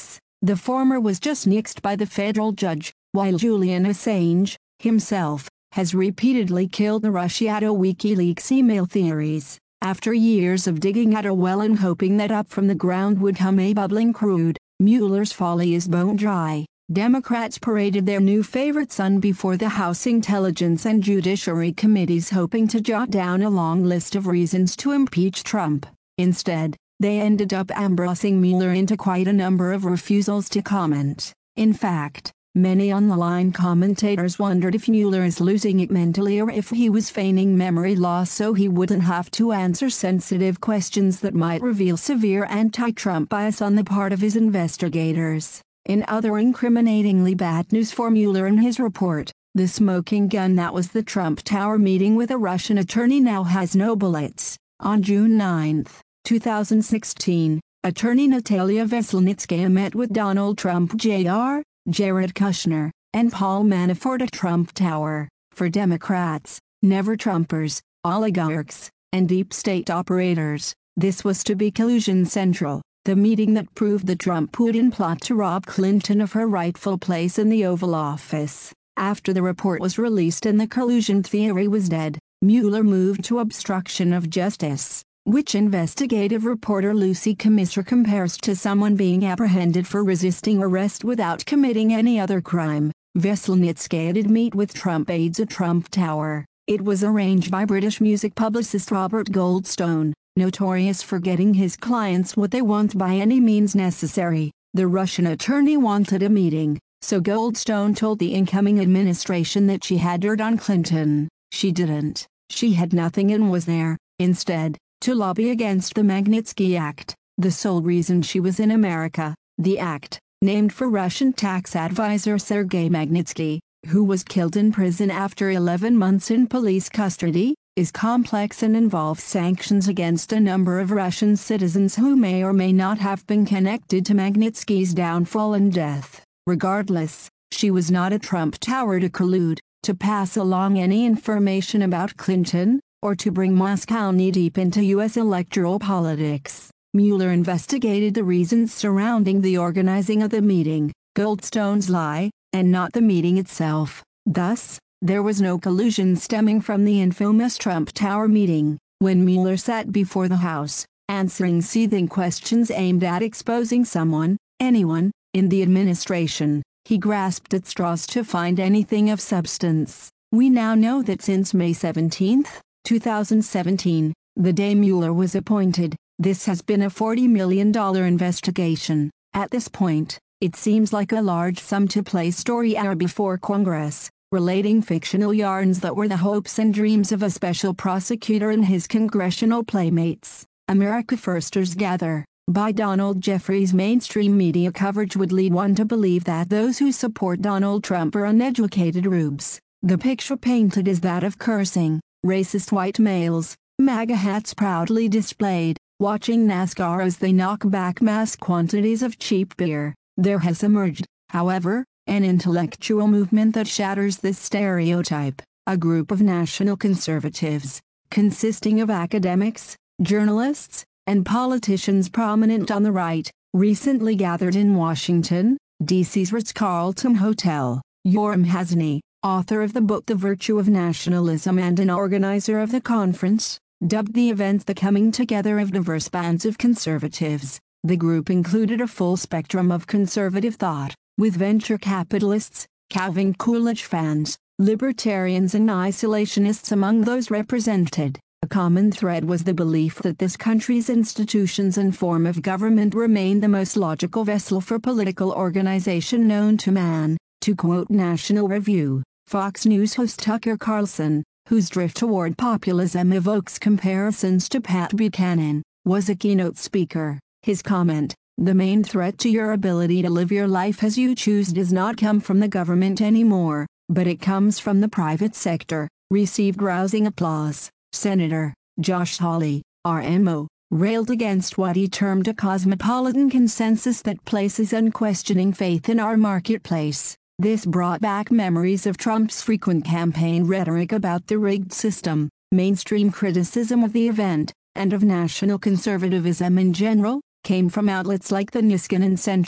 The former was just nixed by the federal judge, while Julian Assange, himself, has repeatedly killed the Russia out of WikiLeaks email theories. After years of digging at a well and hoping that up from the ground would come a bubbling crude, Mueller's folly is bone dry. Democrats paraded their new favorite son before the House Intelligence and Judiciary Committees hoping to jot down a long list of reasons to impeach Trump. Instead, they ended up ambrosing Mueller into quite a number of refusals to comment. In fact, many online commentators wondered if Mueller is losing it mentally or if he was feigning memory loss so he wouldn't have to answer sensitive questions that might reveal severe anti-Trump bias on the part of his investigators. In other incriminatingly bad news for Mueller and his report, the smoking gun that was the Trump Tower meeting with a Russian attorney now has no bullets. On June ninth, two thousand sixteen, attorney Natalia Veselnitskaya met with Donald Trump Junior, Jared Kushner, and Paul Manafort at Trump Tower. For Democrats, never-Trumpers, oligarchs, and deep state operators, this was to be collusion central, the meeting that proved the Trump-Putin plot to rob Clinton of her rightful place in the Oval Office. After the report was released and the collusion theory was dead, Mueller moved to obstruction of justice, which investigative reporter Lucy Commisser compares to someone being apprehended for resisting arrest without committing any other crime. Veselnitskaya did meet with Trump aides at Trump Tower. It was arranged by British music publicist Robert Goldstone, notorious for getting his clients what they want by any means necessary. The Russian attorney wanted a meeting, so Goldstone told the incoming administration that she had heard on Clinton. She didn't. She had nothing and was there, instead, to lobby against the Magnitsky Act, the sole reason she was in America. The act, named for Russian tax advisor Sergei Magnitsky, who was killed in prison after eleven months in police custody, is complex and involves sanctions against a number of Russian citizens who may or may not have been connected to Magnitsky's downfall and death. Regardless, she was not at Trump Tower to collude, to pass along any information about Clinton, or to bring Moscow knee-deep into U S electoral politics. Mueller investigated the reasons surrounding the organizing of the meeting, Goldstone's lie, and not the meeting itself. Thus, there was no collusion stemming from the infamous Trump Tower meeting. When Mueller sat before the House, answering seething questions aimed at exposing someone, anyone, in the administration, he grasped at straws to find anything of substance. We now know that since May seventeenth, two thousand seventeen, the day Mueller was appointed, this has been a forty million dollars investigation. At this point, it seems like a large sum to play story hour before Congress, relating fictional yarns that were the hopes and dreams of a special prosecutor and his congressional playmates. America Firsters gather, by Donald Jeffries. Mainstream media coverage would lead one to believe that those who support Donald Trump are uneducated rubes. The picture painted is that of cursing, racist white males, MAGA hats proudly displayed, watching NASCAR as they knock back mass quantities of cheap beer. There has emerged, however, an intellectual movement that shatters this stereotype. A group of national conservatives, consisting of academics, journalists, and politicians prominent on the right, recently gathered in Washington, D C's Ritz-Carlton Hotel. Yoram Hazony, author of the book The Virtue of Nationalism and an organizer of the conference, dubbed the event the coming together of diverse bands of conservatives. The group included a full spectrum of conservative thought, with venture capitalists, Calvin Coolidge fans, libertarians and isolationists among those represented. A common thread was the belief that this country's institutions and form of government remain the most logical vessel for political organization known to man. To quote National Review, Fox News host Tucker Carlson, whose drift toward populism evokes comparisons to Pat Buchanan, was a keynote speaker. His comment, "The main threat to your ability to live your life as you choose does not come from the government anymore, but it comes from the private sector," received rousing applause. Senator Josh Hawley, R M O, railed against what he termed a cosmopolitan consensus that places unquestioning faith in our marketplace. This brought back memories of Trump's frequent campaign rhetoric about the rigged system, mainstream criticism of the event, and of national conservatism in general, came from outlets like the Niskanen Center,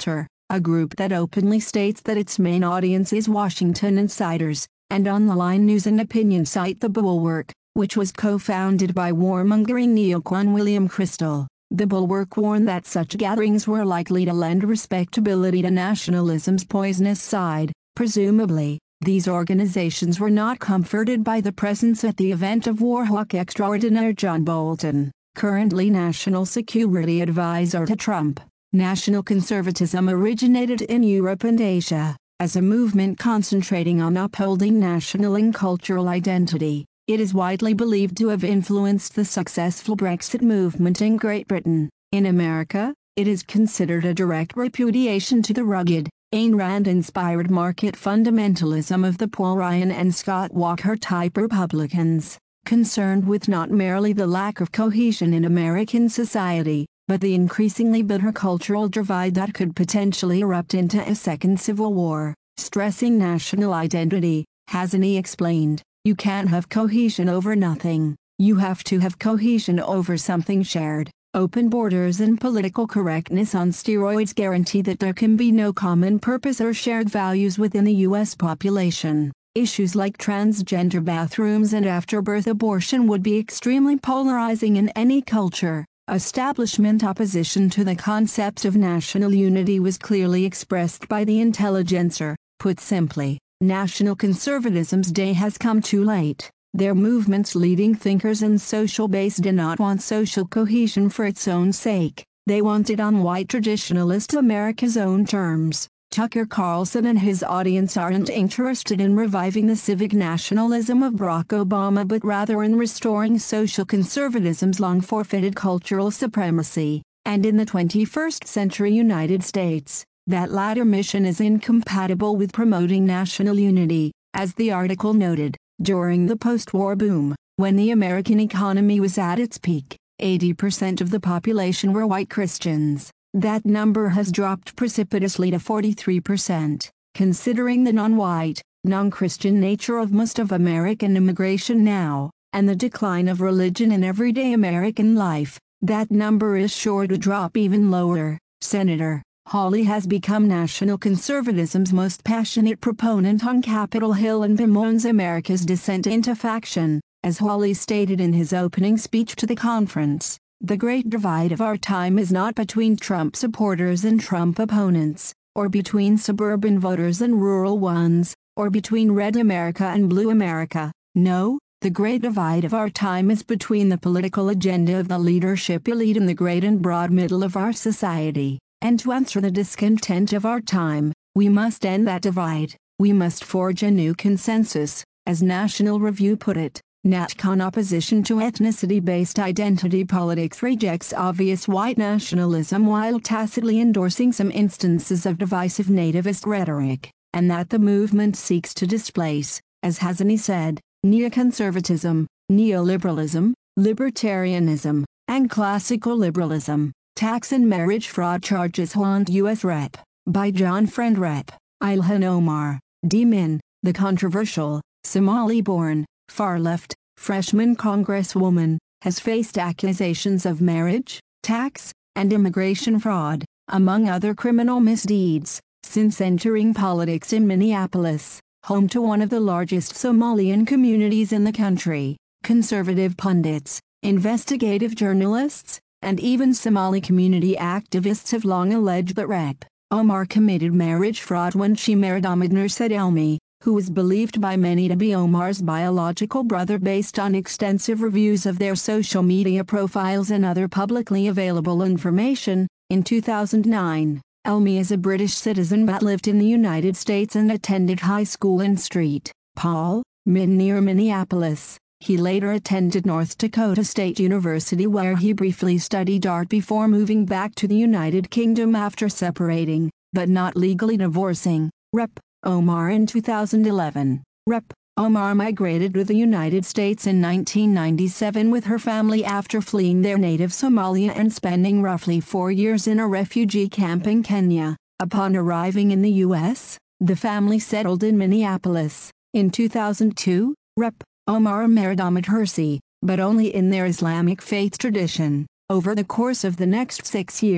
a group that openly states that its main audience is Washington insiders, and online news and opinion site The Bulwark, which was co-founded by warmongering neocon William Crystal. The Bulwark warned that such gatherings were likely to lend respectability to nationalism's poisonous side. Presumably, these organizations were not comforted by the presence at the event of Warhawk extraordinaire John Bolton, currently National Security Advisor to Trump. National conservatism originated in Europe and Asia, as a movement concentrating on upholding national and cultural identity. It is widely believed to have influenced the successful Brexit movement in Great Britain. In America, it is considered a direct repudiation to the rugged, Ayn Rand-inspired market fundamentalism of the Paul Ryan and Scott Walker-type Republicans, concerned with not merely the lack of cohesion in American society, but the increasingly bitter cultural divide that could potentially erupt into a second civil war. Stressing national identity, Hasani explained, you can't have cohesion over nothing. You have to have cohesion over something shared. Open borders and political correctness on steroids guarantee that there can be no common purpose or shared values within the U S population. Issues like transgender bathrooms and afterbirth abortion would be extremely polarizing in any culture. Establishment opposition to the concept of national unity was clearly expressed by the intelligencer. Put simply, national conservatism's day has come too late. Their movement's leading thinkers and social base did not want social cohesion for its own sake. They want it on white traditionalist America's own terms. Tucker Carlson and his audience aren't interested in reviving the civic nationalism of Barack Obama but rather in restoring social conservatism's long forfeited cultural supremacy. And in the twenty-first century United States, that latter mission is incompatible with promoting national unity, as the article noted. During the post-war boom, when the American economy was at its peak, eighty percent of the population were white Christians. That number has dropped precipitously to forty-three percent. Considering the non-white, non-Christian nature of most of American immigration now, and the decline of religion in everyday American life, that number is sure to drop even lower. Senator Hawley has become national conservatism's most passionate proponent on Capitol Hill and bemoans America's descent into faction. As Hawley stated in his opening speech to the conference, the great divide of our time is not between Trump supporters and Trump opponents, or between suburban voters and rural ones, or between red America and blue America. No, the great divide of our time is between the political agenda of the leadership elite and the great and broad middle of our society. And to answer the discontent of our time, we must end that divide. We must forge a new consensus, as National Review put it. NatCon opposition to ethnicity-based identity politics rejects obvious white nationalism while tacitly endorsing some instances of divisive nativist rhetoric, and that the movement seeks to displace, as Hasani said, neoconservatism, neoliberalism, libertarianism, and classical liberalism. Tax and marriage fraud charges haunt U S Rep. By John Friend Rep. Ilhan Omar, D Min, the controversial, Somali-born, far-left, freshman congresswoman, has faced accusations of marriage, tax, and immigration fraud, among other criminal misdeeds, since entering politics in Minneapolis, home to one of the largest Somalian communities in the country. Conservative pundits, investigative journalists, and even Somali community activists have long alleged that Rep. Omar committed marriage fraud when she married Ahmed Nurset Elmi, who is believed by many to be Omar's biological brother based on extensive reviews of their social media profiles and other publicly available information. In two thousand nine, Elmi is a British citizen but lived in the United States and attended high school in Saint Paul, near Minneapolis. He later attended North Dakota State University where he briefly studied art before moving back to the United Kingdom after separating, but not legally divorcing, Rep. Omar in two thousand eleven. Rep. Omar migrated to the United States in nineteen ninety-seven with her family after fleeing their native Somalia and spending roughly four years in a refugee camp in Kenya. Upon arriving in the U S, the family settled in Minneapolis. In two thousand two, Rep. Omar married Ahmed Hirsi, but only in their Islamic faith tradition. Over the course of the next six years,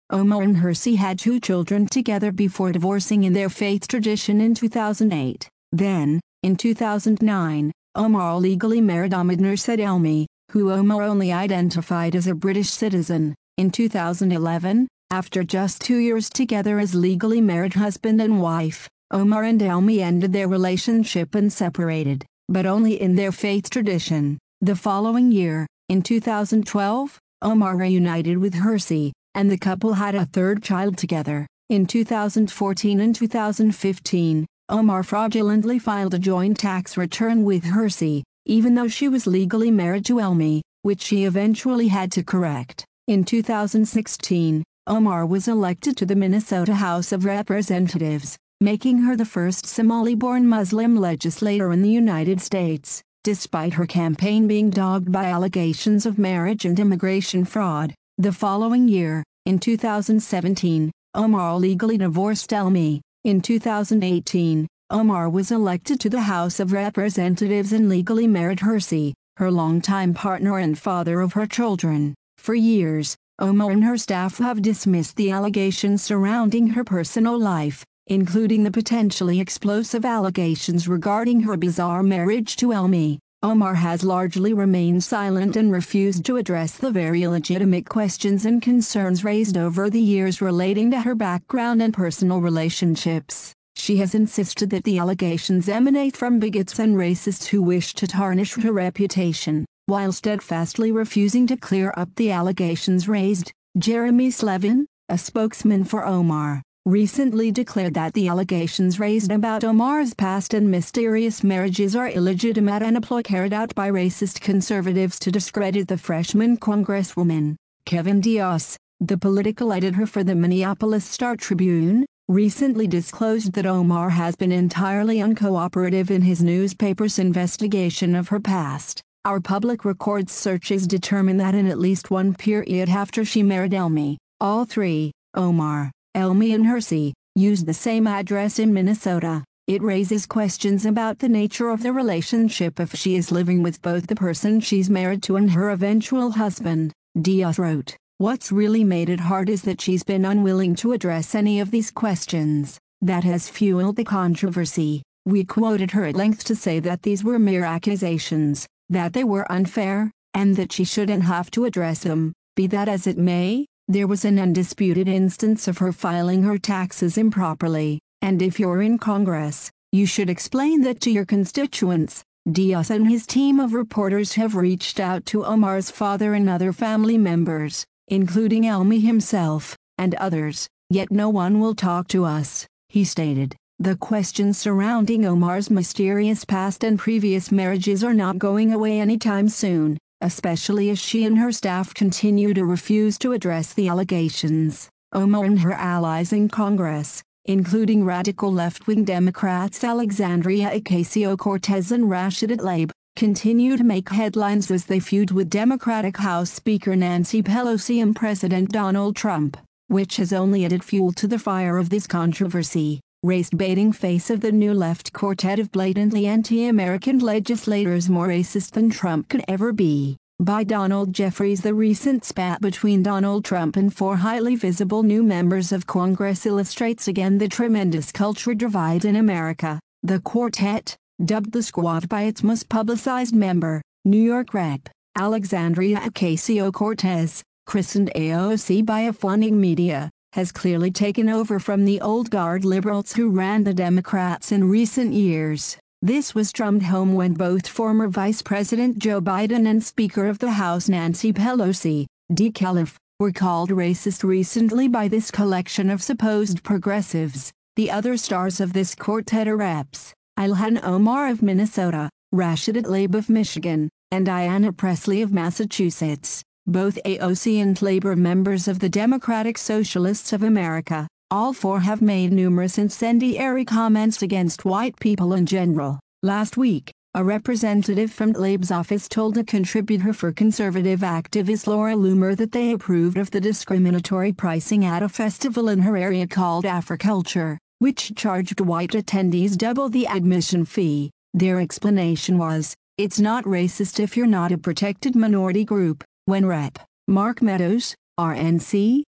Omar and Hersey had two children together before divorcing in their faith tradition in two thousand eight. Then, in two thousand nine, Omar legally married Ahmed Nurset Elmi, who Omar only identified as a British citizen. In two thousand eleven, after just two years together as legally married husband and wife, Omar and Elmi ended their relationship and separated, but only in their faith tradition. The following year, in two thousand twelve, Omar reunited with Hersey, and the couple had a third child together. In two thousand fourteen and two thousand fifteen, Omar fraudulently filed a joint tax return with Hersey, even though she was legally married to Elmi, which she eventually had to correct. In two thousand sixteen, Omar was elected to the Minnesota House of Representatives, making her the first Somali-born Muslim legislator in the United States, despite her campaign being dogged by allegations of marriage and immigration fraud. The following year, in two thousand seventeen, Omar legally divorced Elmi. In two thousand eighteen, Omar was elected to the House of Representatives and legally married Hersey, her longtime partner and father of her children. For years, Omar and her staff have dismissed the allegations surrounding her personal life, including the potentially explosive allegations regarding her bizarre marriage to Elmi. Omar has largely remained silent and refused to address the very legitimate questions and concerns raised over the years relating to her background and personal relationships. She has insisted that the allegations emanate from bigots and racists who wish to tarnish her reputation, while steadfastly refusing to clear up the allegations raised. Jeremy Slevin, a spokesman for Omar, recently declared that the allegations raised about Omar's past and mysterious marriages are illegitimate and a ploy carried out by racist conservatives to discredit the freshman congresswoman. Kevin Diaz, the political editor for the Minneapolis Star-Tribune, recently disclosed that Omar has been entirely uncooperative in his newspaper's investigation of her past. Our public records searches determined that in at least one period after she married Elmi, all three, Omar, Elmi and Hersey, used the same address in Minnesota. It raises questions about the nature of the relationship if she is living with both the person she's married to and her eventual husband. Diaz wrote, "What's really made it hard is that she's been unwilling to address any of these questions. That has fueled the controversy. We quoted her at length to say that these were mere accusations, that they were unfair, and that she shouldn't have to address them. Be that as it may, there was an undisputed instance of her filing her taxes improperly, and if you're in Congress, you should explain that to your constituents." Diaz and his team of reporters have reached out to Omar's father and other family members, including Elmi himself, and others, yet no one will talk to us, he stated. The questions surrounding Omar's mysterious past and previous marriages are not going away anytime soon, especially as she and her staff continue to refuse to address the allegations. Omar and her allies in Congress, including radical left-wing Democrats Alexandria Ocasio-Cortez and Rashida Tlaib, continue to make headlines as they feud with Democratic House Speaker Nancy Pelosi and President Donald Trump, which has only added fuel to the fire of this controversy. Race baiting face of the new left quartet of blatantly anti-American legislators more racist than Trump could ever be. By Donald Jeffries. The recent spat between Donald Trump and four highly visible new members of Congress illustrates again the tremendous culture divide in America. The quartet, dubbed the Squad by its most publicized member, New York Rep. Alexandria Ocasio-Cortez, christened A O C by a fawning media, has clearly taken over from the old guard liberals who ran the Democrats in recent years. This was drummed home when both former Vice President Joe Biden and Speaker of the House Nancy Pelosi, D. Calif, were called racist recently by this collection of supposed progressives. The other stars of this quartet are Reps. Ilhan Omar of Minnesota, Rashida Tlaib of Michigan, and Ayanna Pressley of Massachusetts, both A O C and Labor members of the Democratic Socialists of America. All four have made numerous incendiary comments against white people in general. Last week, a representative from Tlaib's office told a contributor for conservative activist Laura Loomer that they approved of the discriminatory pricing at a festival in her area called Africulture, which charged white attendees double the admission fee. Their explanation was, "It's not racist if you're not a protected minority group." When Rep. Mark Meadows, R N C,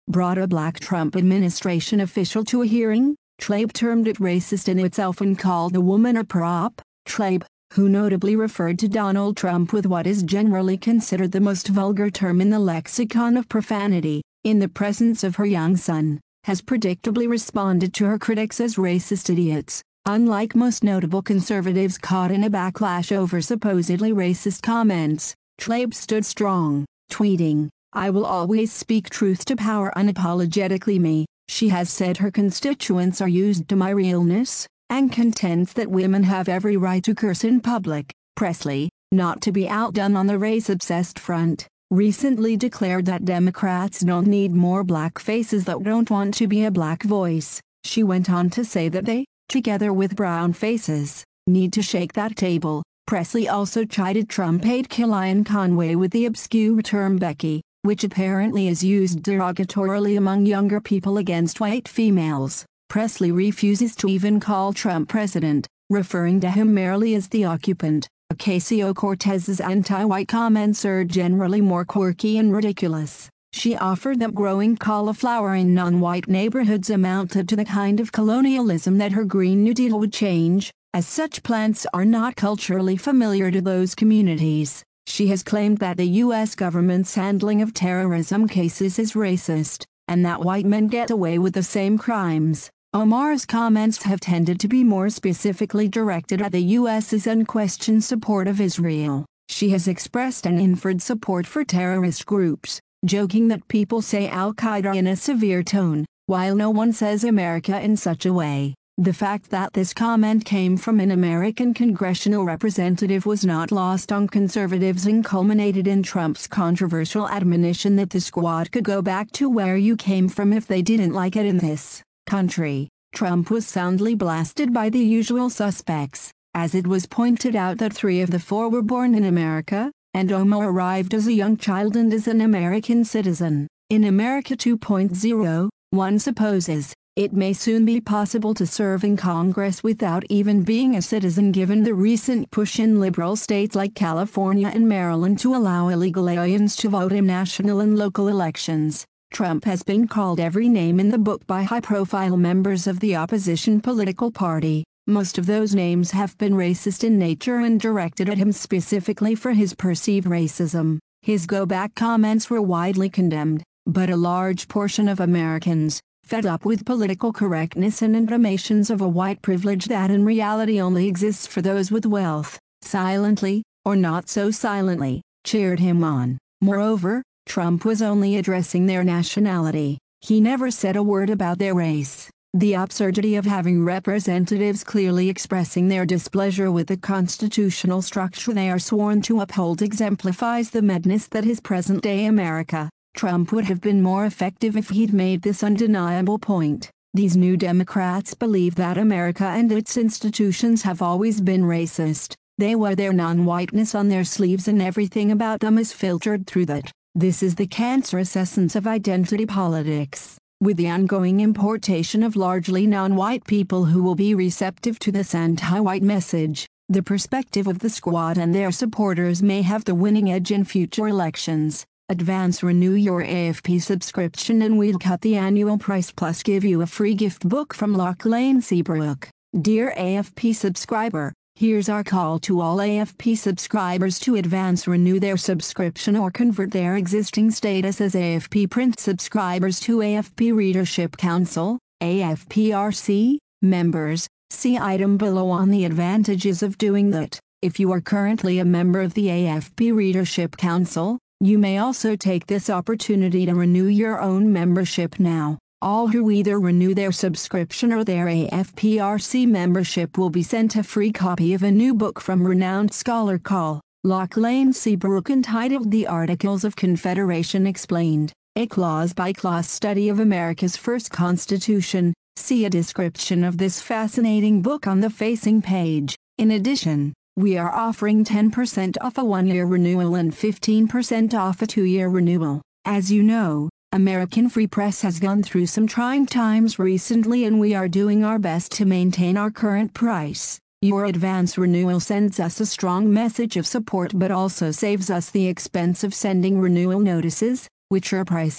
brought a black Trump administration official to a hearing. Tlaib termed it racist in itself and called the woman a prop. Tlaib, who notably referred to Donald Trump with what is generally considered the most vulgar term in the lexicon of profanity, in the presence of her young son, has predictably responded to her critics as racist idiots. Unlike most notable conservatives caught in a backlash over supposedly racist comments, Tlaib stood strong, tweeting, "I will always speak truth to power unapologetically me." She has said her constituents are used to my realness, and contends that women have every right to curse in public. Presley, not to be outdone on the race-obsessed front, recently declared that Democrats don't need more black faces that don't want to be a black voice. She went on to say that they, together with brown faces, need to shake that table. Presley also chided Trump aide Kellyanne Conway with the obscure term Becky, which apparently is used derogatorily among younger people against white females. Presley refuses to even call Trump president, referring to him merely as the occupant. Ocasio-Cortez's anti-white comments are generally more quirky and ridiculous. She offered that growing cauliflower in non-white neighborhoods amounted to the kind of colonialism that her Green New Deal would change, as such plants are not culturally familiar to those communities. She has claimed that the U S government's handling of terrorism cases is racist, and that white men get away with the same crimes. Omar's comments have tended to be more specifically directed at the U S's unquestioned support of Israel. She has expressed and inferred support for terrorist groups, joking that people say Al-Qaeda in a severe tone, while no one says America in such a way. The fact that this comment came from an American congressional representative was not lost on conservatives and culminated in Trump's controversial admonition that the squad could go back to where you came from if they didn't like it in this country. Trump was soundly blasted by the usual suspects, as it was pointed out that three of the four were born in America, and Omar arrived as a young child and is an American citizen. In America two point oh, one supposes, it may soon be possible to serve in Congress without even being a citizen, given the recent push in liberal states like California and Maryland to allow illegal aliens to vote in national and local elections. Trump has been called every name in the book by high-profile members of the opposition political party. Most of those names have been racist in nature and directed at him specifically for his perceived racism. His go-back comments were widely condemned, but a large portion of Americans, fed up with political correctness and intimations of a white privilege that in reality only exists for those with wealth, silently, or not so silently, cheered him on. Moreover, Trump was only addressing their nationality. He never said a word about their race. The absurdity of having representatives clearly expressing their displeasure with the constitutional structure they are sworn to uphold exemplifies the madness that is present-day America. Trump would have been more effective if he'd made this undeniable point. These new Democrats believe that America and its institutions have always been racist. They wear their non-whiteness on their sleeves and everything about them is filtered through that. This is the cancerous essence of identity politics. With the ongoing importation of largely non-white people who will be receptive to this anti-white message, the perspective of the squad and their supporters may have the winning edge in future elections. Advance renew your A F P subscription and we'll cut the annual price plus give you a free gift book from Lachlan Seabrook. Dear A F P subscriber, here's our call to all A F P subscribers to advance renew their subscription or convert their existing status as A F P print subscribers to A F P Readership Council, A F P R C, members. See item below on the advantages of doing that. If you are currently a member of the A F P Readership Council, you may also take this opportunity to renew your own membership now. All who either renew their subscription or their A F P R C membership will be sent a free copy of a new book from renowned scholar Col. Lachlan Seabrook entitled The Articles of Confederation Explained, a clause-by-clause study of America's first Constitution. See a description of this fascinating book on the facing page. In addition, we are offering ten percent off a one-year renewal and fifteen percent off a two-year renewal. As you know, American Free Press has gone through some trying times recently and we are doing our best to maintain our current price. Your advance renewal sends us a strong message of support but also saves us the expense of sending renewal notices, which are pricey.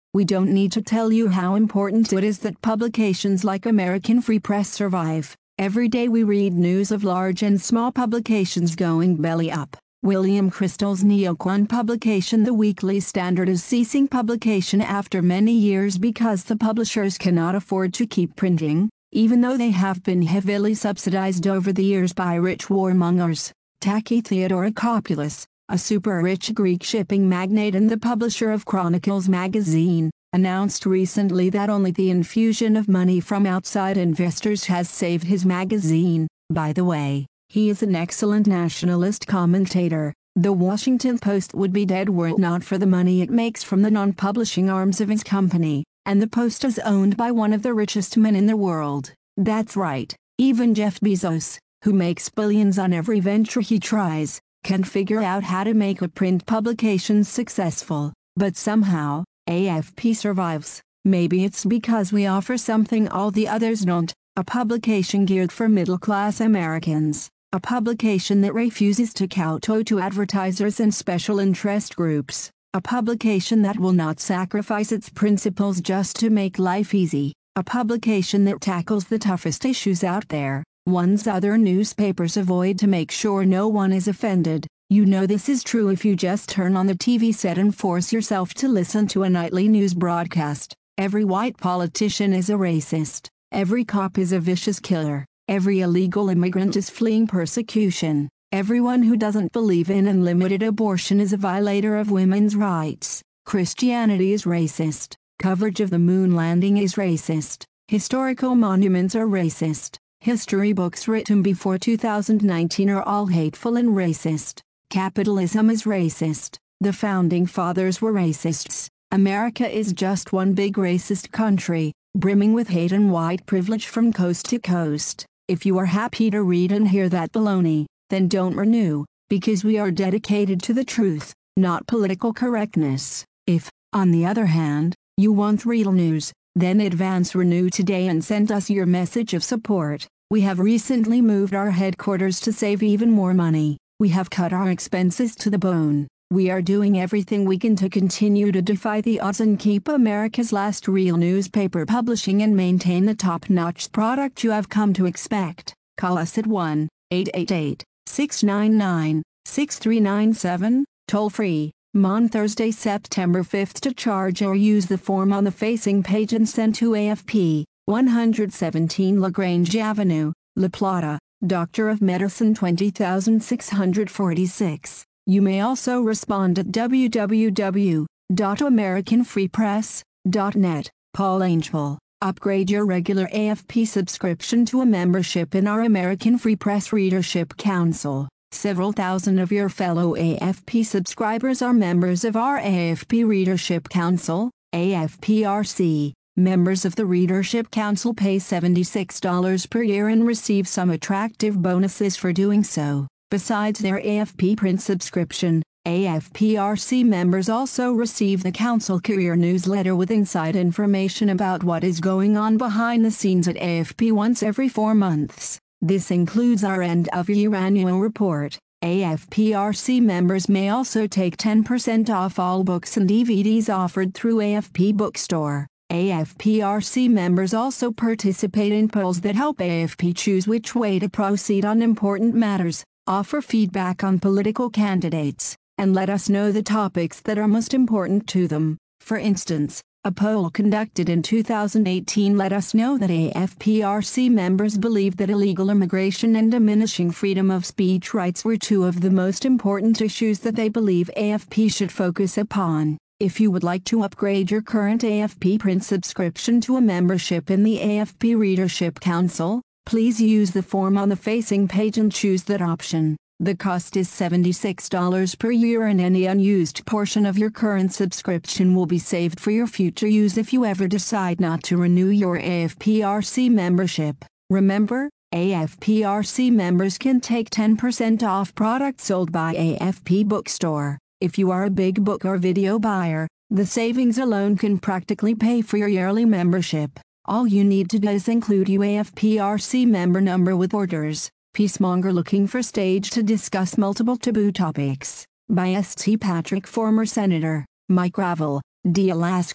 We don't need to tell you how important it is that publications like American Free Press survive. Every day we read news of large and small publications going belly up. William Crystal's Neoquan publication The Weekly Standard is ceasing publication after many years because the publishers cannot afford to keep printing, even though they have been heavily subsidized over the years by rich warmongers. Taki Theodorakopoulos, a super-rich Greek shipping magnate and the publisher of Chronicles magazine, announced recently that only the infusion of money from outside investors has saved his magazine. By the way, he is an excellent nationalist commentator. The Washington Post would be dead were it not for the money it makes from the non-publishing arms of his company, and the Post is owned by one of the richest men in the world. That's right, even Jeff Bezos, who makes billions on every venture he tries, can figure out how to make a print publication successful. But somehow, A F P survives. Maybe it's because we offer something all the others don't, a publication geared for middle-class Americans, a publication that refuses to kowtow to advertisers and special interest groups, a publication that will not sacrifice its principles just to make life easy, a publication that tackles the toughest issues out there, ones other newspapers avoid to make sure no one is offended. You know this is true if you just turn on the T V set and force yourself to listen to a nightly news broadcast. Every white politician is a racist. Every cop is a vicious killer. Every illegal immigrant is fleeing persecution. Everyone who doesn't believe in unlimited abortion is a violator of women's rights. Christianity is racist. Coverage of the moon landing is racist. Historical monuments are racist. History books written before two thousand nineteen are all hateful and racist. Capitalism is racist. The founding fathers were racists. America is just one big racist country, brimming with hate and white privilege from coast to coast. If you are happy to read and hear that baloney, then don't renew, because we are dedicated to the truth, not political correctness. If, on the other hand, you want real news, then advance Renew today and send us your message of support. We have recently moved our headquarters to save even more money. We have cut our expenses to the bone. We are doing everything we can to continue to defy the odds and keep America's last real newspaper publishing and maintain the top-notch product you have come to expect. Call us at one eight eight eight, six nine nine, six three nine seven, toll free, on Thursday, September fifth to charge, or use the form on the facing page and send to A F P, one seventeen LaGrange Avenue, La Plata, Doctor of Medicine twenty thousand six hundred forty-six. You may also respond at w w w dot american free press dot net. Paul Angel. Upgrade your regular A F P subscription to a membership in our American Free Press Readership Council. Several thousand of your fellow A F P subscribers are members of our A F P Readership Council, A F P R C. Members of the Readership Council pay seventy-six dollars per year and receive some attractive bonuses for doing so. Besides their A F P print subscription, A F P R C members also receive the Council Career newsletter with inside information about what is going on behind the scenes at A F P once every four months. This includes our end-of-year annual report. A F P R C members may also take ten percent off all books and D V Ds offered through A F P Bookstore. A F P R C members also participate in polls that help A F P choose which way to proceed on important matters, offer feedback on political candidates, and let us know the topics that are most important to them. For instance, a poll conducted in two thousand eighteen let us know that A F P R C members believe that illegal immigration and diminishing freedom of speech rights were two of the most important issues that they believe A F P should focus upon. If you would like to upgrade your current A F P print subscription to a membership in the A F P Readership Council, please use the form on the facing page and choose that option. The cost is seventy-six dollars per year, and any unused portion of your current subscription will be saved for your future use if you ever decide not to renew your A F P R C membership. Remember, A F P R C members can take ten percent off products sold by A F P Bookstore. If you are a big book or video buyer, the savings alone can practically pay for your yearly membership. All you need to do is include your A F P R C member number with orders. Peacemonger looking for stage to discuss multiple taboo topics. By S T Patrick, former Senator, Mike Gravel, D. Alaska.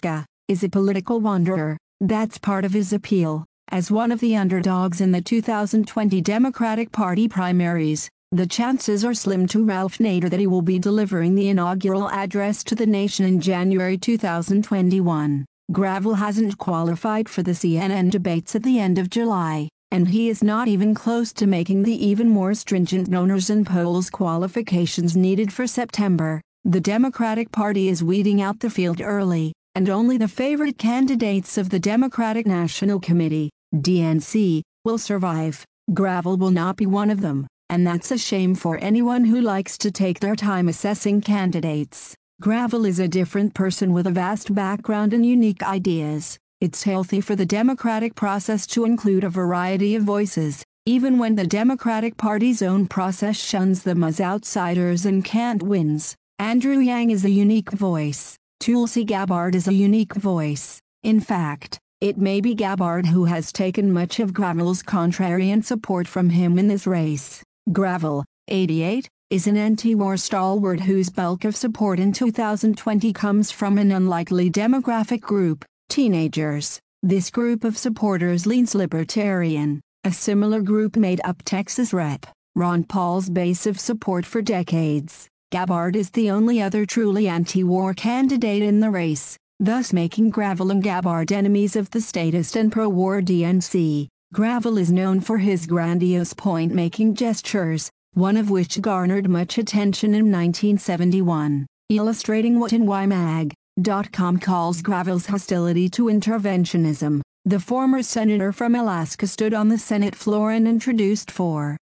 is a political wanderer. That's part of his appeal. As one of the underdogs in the two thousand twenty Democratic Party primaries, the chances are slim to Ralph Nader that he will be delivering the inaugural address to the nation in January two thousand twenty-one. Gravel hasn't qualified for the C N N debates at the end of July, and he is not even close to making the even more stringent donors and polls qualifications needed for September. The Democratic Party is weeding out the field early, and only the favorite candidates of the Democratic National Committee, D N C, will survive. Gravel will not be one of them, and that's a shame for anyone who likes to take their time assessing candidates. Gravel is a different person with a vast background and unique ideas. It's healthy for the democratic process to include a variety of voices, even when the Democratic Party's own process shuns them as outsiders and can't wins. Andrew Yang is a unique voice. Tulsi Gabbard is a unique voice. In fact, it may be Gabbard who has taken much of Gravel's contrarian support from him in this race. Gravel, eighty-eight, is an anti-war stalwart whose bulk of support in two thousand twenty comes from an unlikely demographic group, teenagers. This group of supporters leans libertarian. A similar group made up Texas Representative Ron Paul's base of support for decades. Gabbard is the only other truly anti-war candidate in the race, thus making Gravel and Gabbard enemies of the statist and pro-war D N C. Gravel is known for his grandiose point-making gestures, one of which garnered much attention in nineteen seventy-one, illustrating what N Y Mag dot com calls Gravel's hostility to interventionism. The former senator from Alaska stood on the Senate floor and introduced four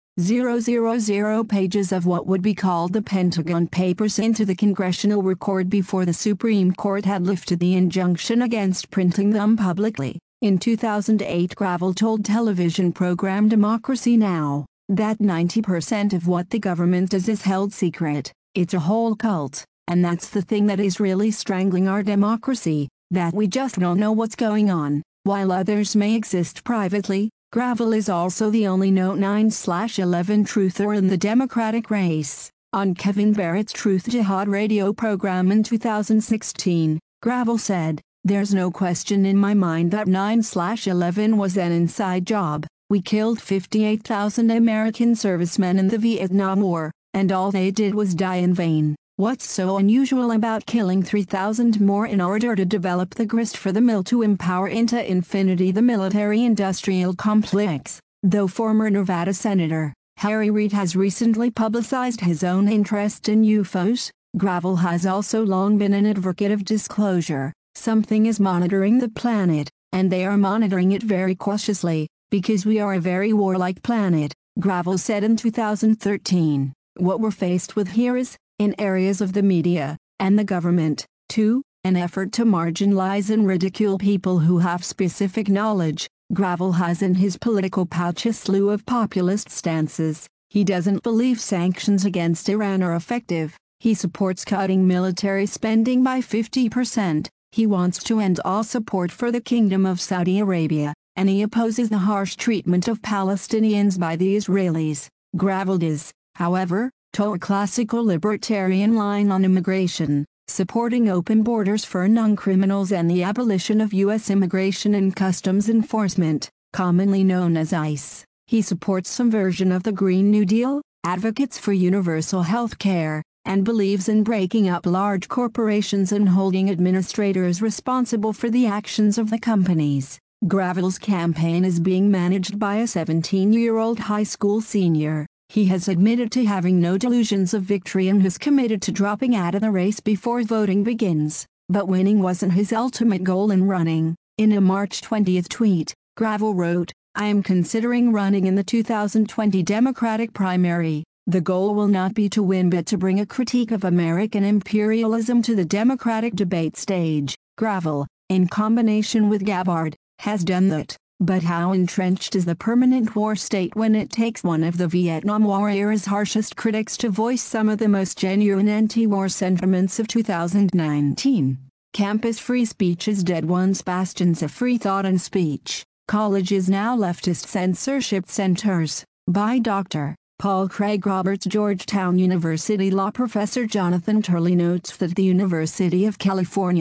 thousand pages of what would be called the Pentagon Papers into the Congressional Record before the Supreme Court had lifted the injunction against printing them publicly. In two thousand eight, Gravel told television program Democracy Now! That ninety percent of what the government does is held secret. It's a whole cult, and that's the thing that is really strangling our democracy, that we just don't know what's going on. While others may exist privately, Gravel is also the only Note nine eleven truther in the Democratic race. On Kevin Barrett's Truth Jihad radio program in two thousand sixteen, Gravel said, "There's no question in my mind that nine eleven was an inside job. We killed fifty-eight thousand American servicemen in the Vietnam War, and all they did was die in vain. What's so unusual about killing three thousand more in order to develop the grist for the mill to empower into infinity the military-industrial complex?" Though former Nevada Senator Harry Reid has recently publicized his own interest in U F Os, Gravel has also long been an advocate of disclosure. Something is monitoring the planet, and they are monitoring it very cautiously, because we are a very warlike planet, Gravel said in two thousand thirteen. What we're faced with here is, in areas of the media and the government, too, an effort to marginalize and ridicule people who have specific knowledge. Gravel has in his political pouch a slew of populist stances. He doesn't believe sanctions against Iran are effective. He supports cutting military spending by fifty percent. He wants to end all support for the Kingdom of Saudi Arabia, and he opposes the harsh treatment of Palestinians by the Israelis. Gravel does, however, toe a classical libertarian line on immigration, supporting open borders for non-criminals and the abolition of U S Immigration and Customs Enforcement, commonly known as ICE. He supports some version of the Green New Deal, advocates for universal health care, and believes in breaking up large corporations and holding administrators responsible for the actions of the companies. Gravel's campaign is being managed by a seventeen-year-old high school senior. He has admitted to having no delusions of victory and has committed to dropping out of the race before voting begins. But winning wasn't his ultimate goal in running. In a March twentieth tweet, Gravel wrote, "I am considering running in the two thousand twenty Democratic primary. The goal will not be to win but to bring a critique of American imperialism to the Democratic debate stage." Gravel, in combination with Gabbard, has done that. But how entrenched is the permanent war state when it takes one of the Vietnam War era's harshest critics to voice some of the most genuine anti-war sentiments of two thousand nineteen? Campus free speech is dead once bastions of free thought and speech. Colleges now leftist censorship centers. By Doctor Paul Craig Roberts. Georgetown University law professor Jonathan Turley notes that the University of California,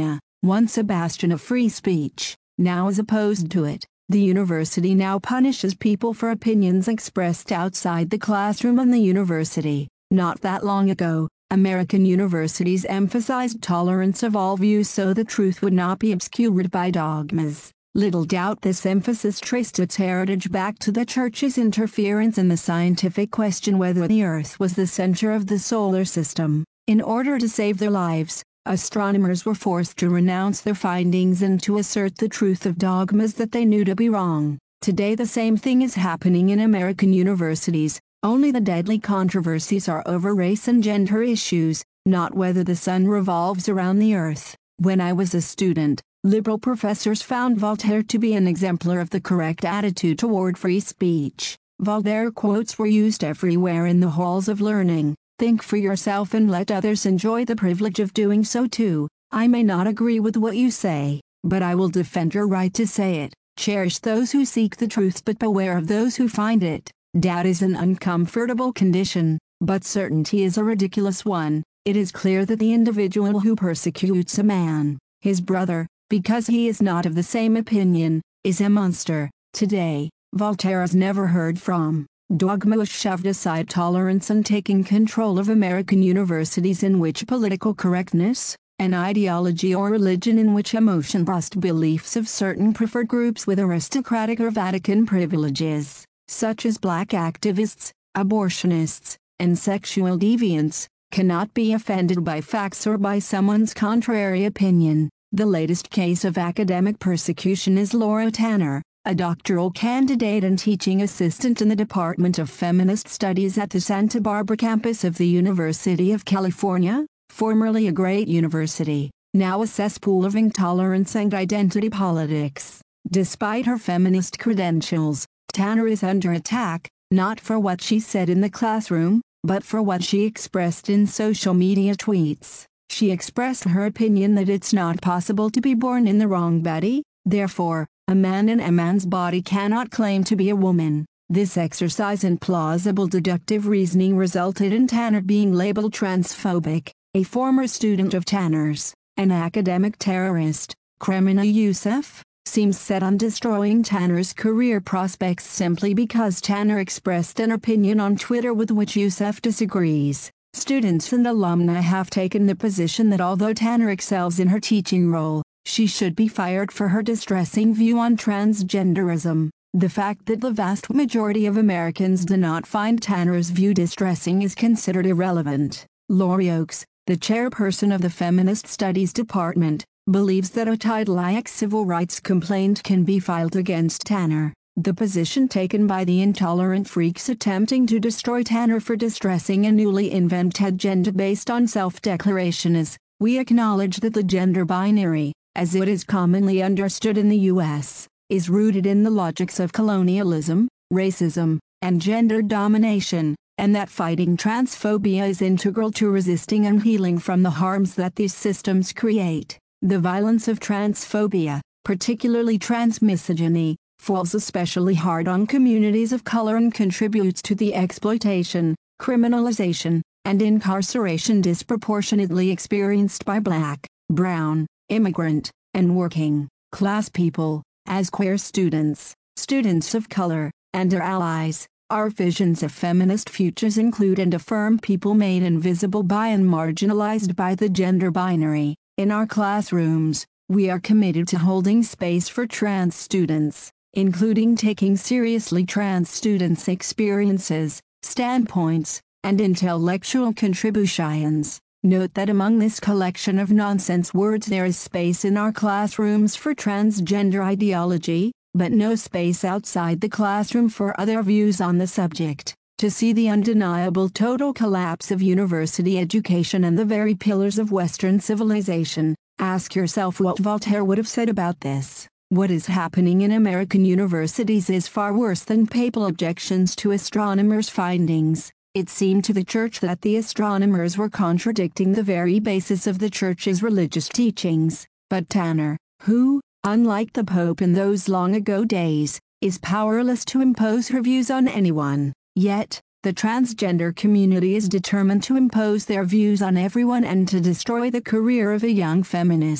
once a bastion of free speech, now is opposed to it. The university now punishes people for opinions expressed outside the classroom and the university. Not that long ago, American universities emphasized tolerance of all views so the truth would not be obscured by dogmas. Little doubt this emphasis traced its heritage back to the Church's interference in the scientific question whether the Earth was the center of the solar system. In order to save their lives, astronomers were forced to renounce their findings and to assert the truth of dogmas that they knew to be wrong. Today the same thing is happening in American universities, only the deadly controversies are over race and gender issues, not whether the sun revolves around the earth. When I was a student, liberal professors found Voltaire to be an exemplar of the correct attitude toward free speech. Voltaire quotes were used everywhere in the halls of learning. Think for yourself and let others enjoy the privilege of doing so too. I may not agree with what you say, but I will defend your right to say it. Cherish those who seek the truth but beware of those who find it. Doubt is an uncomfortable condition, but certainty is a ridiculous one. It is clear that the individual who persecutes a man, his brother, because he is not of the same opinion, is a monster. Today, Voltaire is never heard from. Dogma was shoved aside, tolerance and taking control of American universities in which political correctness, an ideology or religion in which emotion brushed beliefs of certain preferred groups with aristocratic or Vatican privileges, such as black activists, abortionists, and sexual deviants, cannot be offended by facts or by someone's contrary opinion. The latest case of academic persecution is Laura Tanner, a doctoral candidate and teaching assistant in the Department of Feminist Studies at the Santa Barbara campus of the University of California, formerly a great university, now a cesspool of intolerance and identity politics. Despite her feminist credentials, Tanner is under attack, not for what she said in the classroom, but for what she expressed in social media tweets. She expressed her opinion that it's not possible to be born in the wrong body, therefore, a man in a man's body cannot claim to be a woman. This exercise in plausible deductive reasoning resulted in Tanner being labeled transphobic. A former student of Tanner's, an academic terrorist, Kremina Youssef, seems set on destroying Tanner's career prospects simply because Tanner expressed an opinion on Twitter with which Youssef disagrees. Students and alumni have taken the position that although Tanner excels in her teaching role, she should be fired for her distressing view on transgenderism. The fact that the vast majority of Americans do not find Tanner's view distressing is considered irrelevant. Lori Oakes, the chairperson of the Feminist Studies Department, believes that a Title six civil rights complaint can be filed against Tanner. The position taken by the intolerant freaks attempting to destroy Tanner for distressing a newly invented gender based on self-declaration is, we acknowledge that the gender binary, as it is commonly understood in the U S, is rooted in the logics of colonialism, racism, and gender domination, and that fighting transphobia is integral to resisting and healing from the harms that these systems create. The violence of transphobia, particularly transmisogyny, falls especially hard on communities of color and contributes to the exploitation, criminalization, and incarceration disproportionately experienced by black, brown, immigrant, and working class people. As queer students, students of color, and their allies, our visions of feminist futures include and affirm people made invisible by and marginalized by the gender binary. In our classrooms, we are committed to holding space for trans students, including taking seriously trans students' experiences, standpoints, and intellectual contributions. Note that among this collection of nonsense words there is space in our classrooms for transgender ideology, but no space outside the classroom for other views on the subject. To see the undeniable total collapse of university education and the very pillars of Western civilization, ask yourself what Voltaire would have said about this. What is happening in American universities is far worse than papal objections to astronomers' findings. It seemed to the Church that the astronomers were contradicting the very basis of the Church's religious teachings, but Tanner, who, unlike the Pope in those long ago days, is powerless to impose her views on anyone. Yet, the transgender community is determined to impose their views on everyone and to destroy the career of a young feminist.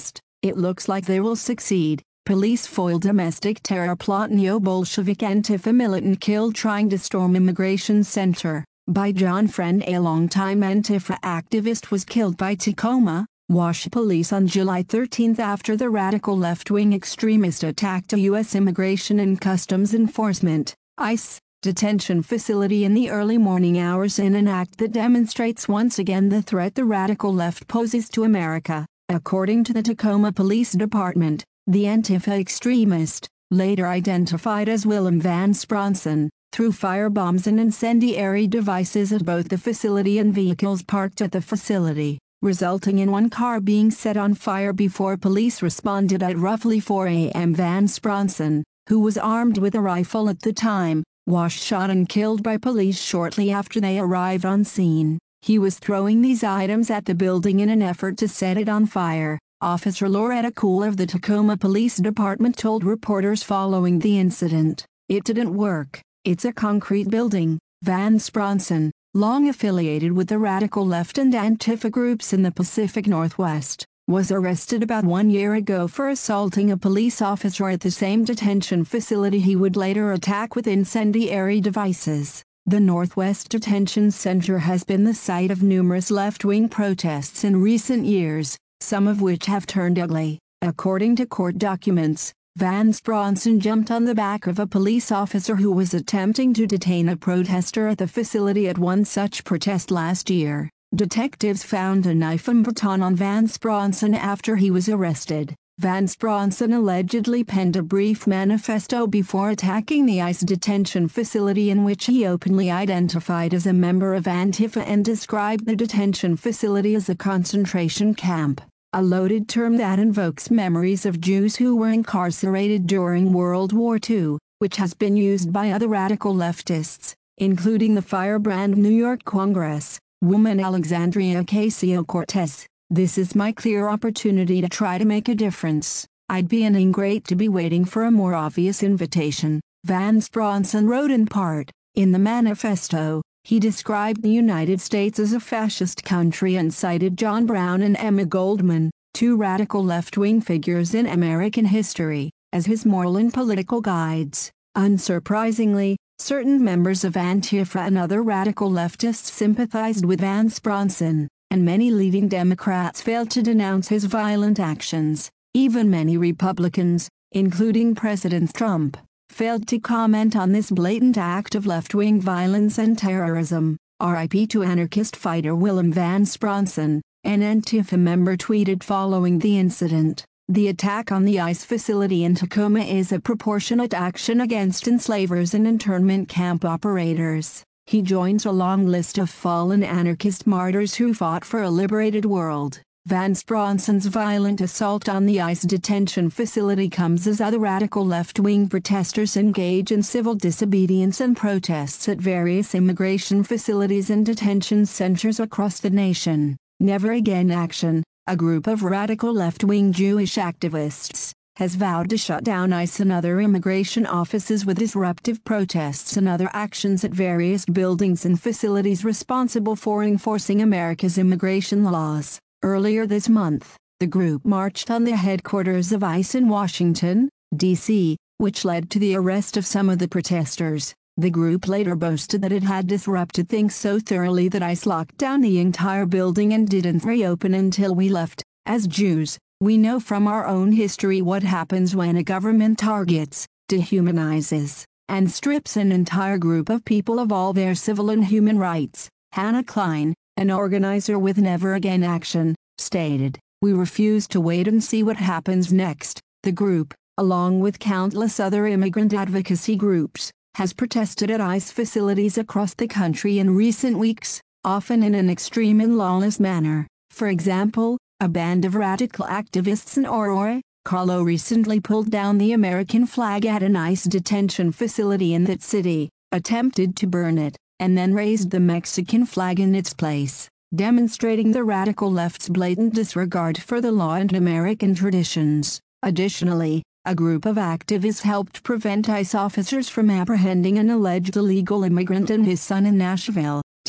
It looks like they will succeed. Police foil domestic terror plot. Neo-Bolshevik Antifa militant killed trying to storm immigration center. By John Friend. A longtime Antifa activist was killed by Tacoma, Wash police on July thirteenth after the radical left-wing extremist attacked a U S Immigration and Customs Enforcement (ICE) detention facility in the early morning hours in an act that demonstrates once again the threat the radical left poses to America. According to the Tacoma Police Department, the Antifa extremist, later identified as Willem Van Spronsen, threw firebombs and incendiary devices at both the facility and vehicles parked at the facility, resulting in one car being set on fire before police responded at roughly four a m Van Spronsen, who was armed with a rifle at the time, was shot and killed by police shortly after they arrived on scene. He was throwing these items at the building in an effort to set it on fire, Officer Loretta Cool of the Tacoma Police Department told reporters following the incident. It didn't work. It's a concrete building. Van Spronsen, long affiliated with the radical left and Antifa groups in the Pacific Northwest, was arrested about one year ago for assaulting a police officer at the same detention facility he would later attack with incendiary devices. The Northwest Detention Center has been the site of numerous left-wing protests in recent years, some of which have turned ugly. According to court documents, Van Spronsen jumped on the back of a police officer who was attempting to detain a protester at the facility at one such protest last year. Detectives found a knife and baton on Van Spronsen after he was arrested. Van Spronsen allegedly penned a brief manifesto before attacking the ICE detention facility in which he openly identified as a member of Antifa and described the detention facility as a concentration camp, a loaded term that invokes memories of Jews who were incarcerated during World War Two, which has been used by other radical leftists, including the firebrand New York Congress woman Alexandria Ocasio-Cortez. This is my clear opportunity to try to make a difference. I'd be an ingrate to be waiting for a more obvious invitation, Van Spronsen wrote in part. In the manifesto, he described the United States as a fascist country and cited John Brown and Emma Goldman, two radical left-wing figures in American history, as his moral and political guides. Unsurprisingly, certain members of Antifa and other radical leftists sympathized with Van Spronsen, and many leading Democrats failed to denounce his violent actions. Even many Republicans, including President Trump, failed to comment on this blatant act of left-wing violence and terrorism. R I P to anarchist fighter Willem Van Spronsen, an Antifa member tweeted following the incident. The attack on the ICE facility in Tacoma is a proportionate action against enslavers and internment camp operators. He joins a long list of fallen anarchist martyrs who fought for a liberated world. Van Spronsen's violent assault on the ICE detention facility comes as other radical left-wing protesters engage in civil disobedience and protests at various immigration facilities and detention centers across the nation. Never Again Action, a group of radical left-wing Jewish activists, has vowed to shut down ICE and other immigration offices with disruptive protests and other actions at various buildings and facilities responsible for enforcing America's immigration laws. Earlier this month, the group marched on the headquarters of ICE in Washington, D C, which led to the arrest of some of the protesters. The group later boasted that it had disrupted things so thoroughly that ICE locked down the entire building and didn't reopen until we left. As Jews, we know from our own history what happens when a government targets, dehumanizes, and strips an entire group of people of all their civil and human rights. Hannah Klein, an organizer with Never Again Action, stated, "We refuse to wait and see what happens next." The group, along with countless other immigrant advocacy groups, has protested at ICE facilities across the country in recent weeks, often in an extreme and lawless manner. For example, a band of radical activists in Aurora, Colorado recently pulled down the American flag at an ICE detention facility in that city, attempted to burn it, and then raised the Mexican flag in its place, demonstrating the radical left's blatant disregard for the law and American traditions. Additionally, a group of activists helped prevent ICE officers from apprehending an alleged illegal immigrant and his son in Nashville,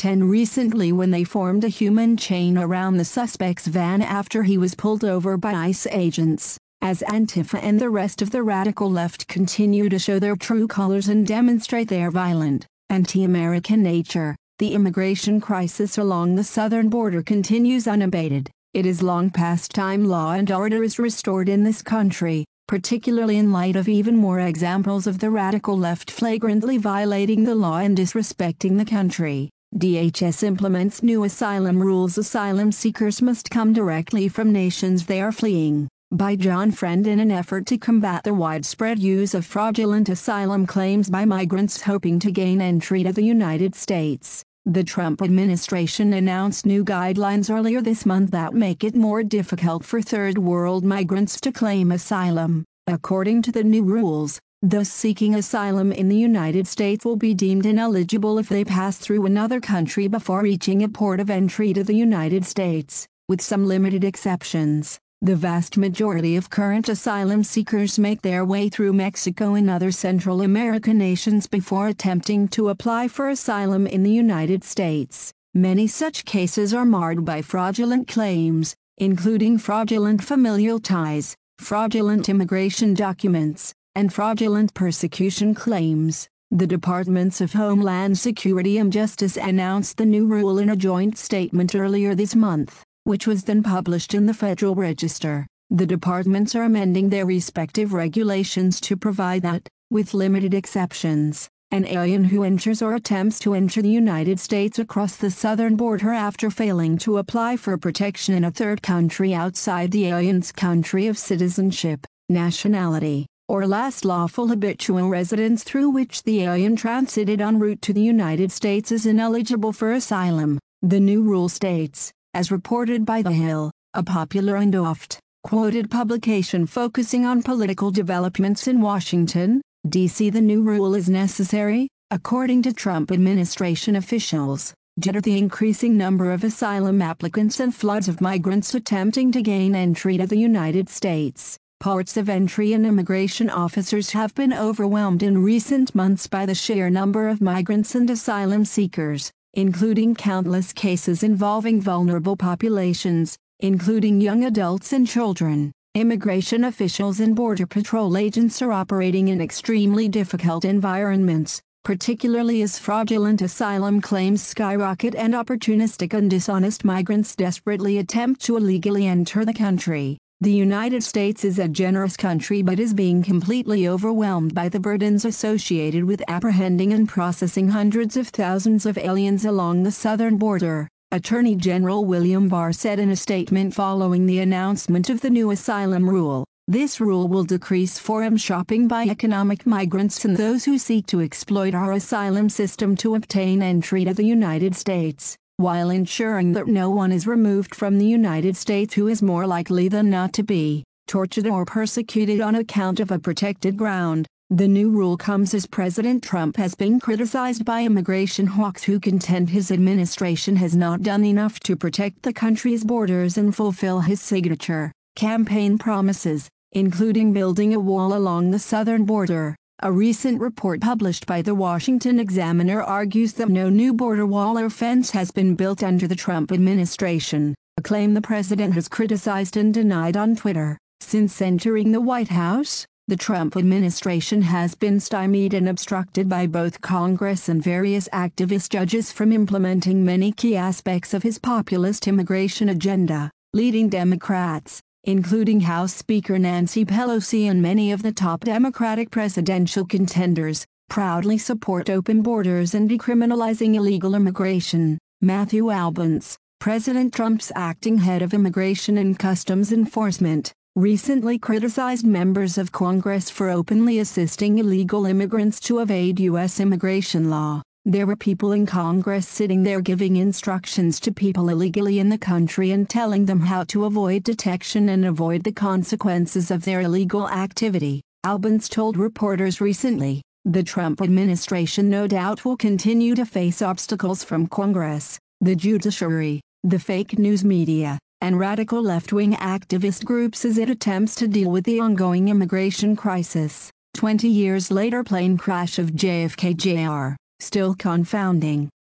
ten recently when they formed a human chain around the suspect's van after he was pulled over by ICE agents. As Antifa and the rest of the radical left continue to show their true colors and demonstrate their violent, anti-American nature, the immigration crisis along the southern border continues unabated. It is long past time law and order is restored in this country, particularly in light of even more examples of the radical left flagrantly violating the law and disrespecting the country. D H S implements new asylum rules. Asylum seekers must come directly from nations they are fleeing. By John Friend. In an effort to combat the widespread use of fraudulent asylum claims by migrants hoping to gain entry to the United States, the Trump administration announced new guidelines earlier this month that make it more difficult for third world migrants to claim asylum. According to the new rules, those seeking asylum in the United States will be deemed ineligible if they pass through another country before reaching a port of entry to the United States, with some limited exceptions. The vast majority of current asylum seekers make their way through Mexico and other Central American nations before attempting to apply for asylum in the United States. Many such cases are marred by fraudulent claims, including fraudulent familial ties, fraudulent immigration documents, and fraudulent persecution claims. The Departments of Homeland Security and Justice announced the new rule in a joint statement earlier this month, which was then published in the Federal Register. The departments are amending their respective regulations to provide that, with limited exceptions, an alien who enters or attempts to enter the United States across the southern border after failing to apply for protection in a third country outside the alien's country of citizenship, nationality, or last lawful habitual residence through which the alien transited en route to the United States is ineligible for asylum. The new rule states, as reported by The Hill, a popular and oft-quoted publication focusing on political developments in Washington, D C The new rule is necessary, according to Trump administration officials, due to the increasing number of asylum applicants and floods of migrants attempting to gain entry to the United States. Ports of entry and immigration officers have been overwhelmed in recent months by the sheer number of migrants and asylum seekers, including countless cases involving vulnerable populations, including young adults and children. Immigration officials and Border Patrol agents are operating in extremely difficult environments, particularly as fraudulent asylum claims skyrocket and opportunistic and dishonest migrants desperately attempt to illegally enter the country. The United States is a generous country but is being completely overwhelmed by the burdens associated with apprehending and processing hundreds of thousands of aliens along the southern border, Attorney General William Barr said in a statement following the announcement of the new asylum rule. This rule will decrease forum shopping by economic migrants and those who seek to exploit our asylum system to obtain entry to the United States, while ensuring that no one is removed from the United States who is more likely than not to be tortured or persecuted on account of a protected ground. The new rule comes as President Trump has been criticized by immigration hawks who contend his administration has not done enough to protect the country's borders and fulfill his signature campaign promises, including building a wall along the southern border. A recent report published by the Washington Examiner argues that no new border wall or fence has been built under the Trump administration, a claim the president has criticized and denied on Twitter. Since entering the White House, the Trump administration has been stymied and obstructed by both Congress and various activist judges from implementing many key aspects of his populist immigration agenda. Leading Democrats, including House Speaker Nancy Pelosi and many of the top Democratic presidential contenders, proudly support open borders and decriminalizing illegal immigration. Matthew Albence, President Trump's acting head of Immigration and Customs Enforcement, recently criticized members of Congress for openly assisting illegal immigrants to evade U S immigration law. There were people in Congress sitting there giving instructions to people illegally in the country and telling them how to avoid detection and avoid the consequences of their illegal activity, Albence told reporters recently. The Trump administration no doubt will continue to face obstacles from Congress, the judiciary, the fake news media, and radical left-wing activist groups as it attempts to deal with the ongoing immigration crisis. Twenty years later, plane crash of J F K Jr still confounding.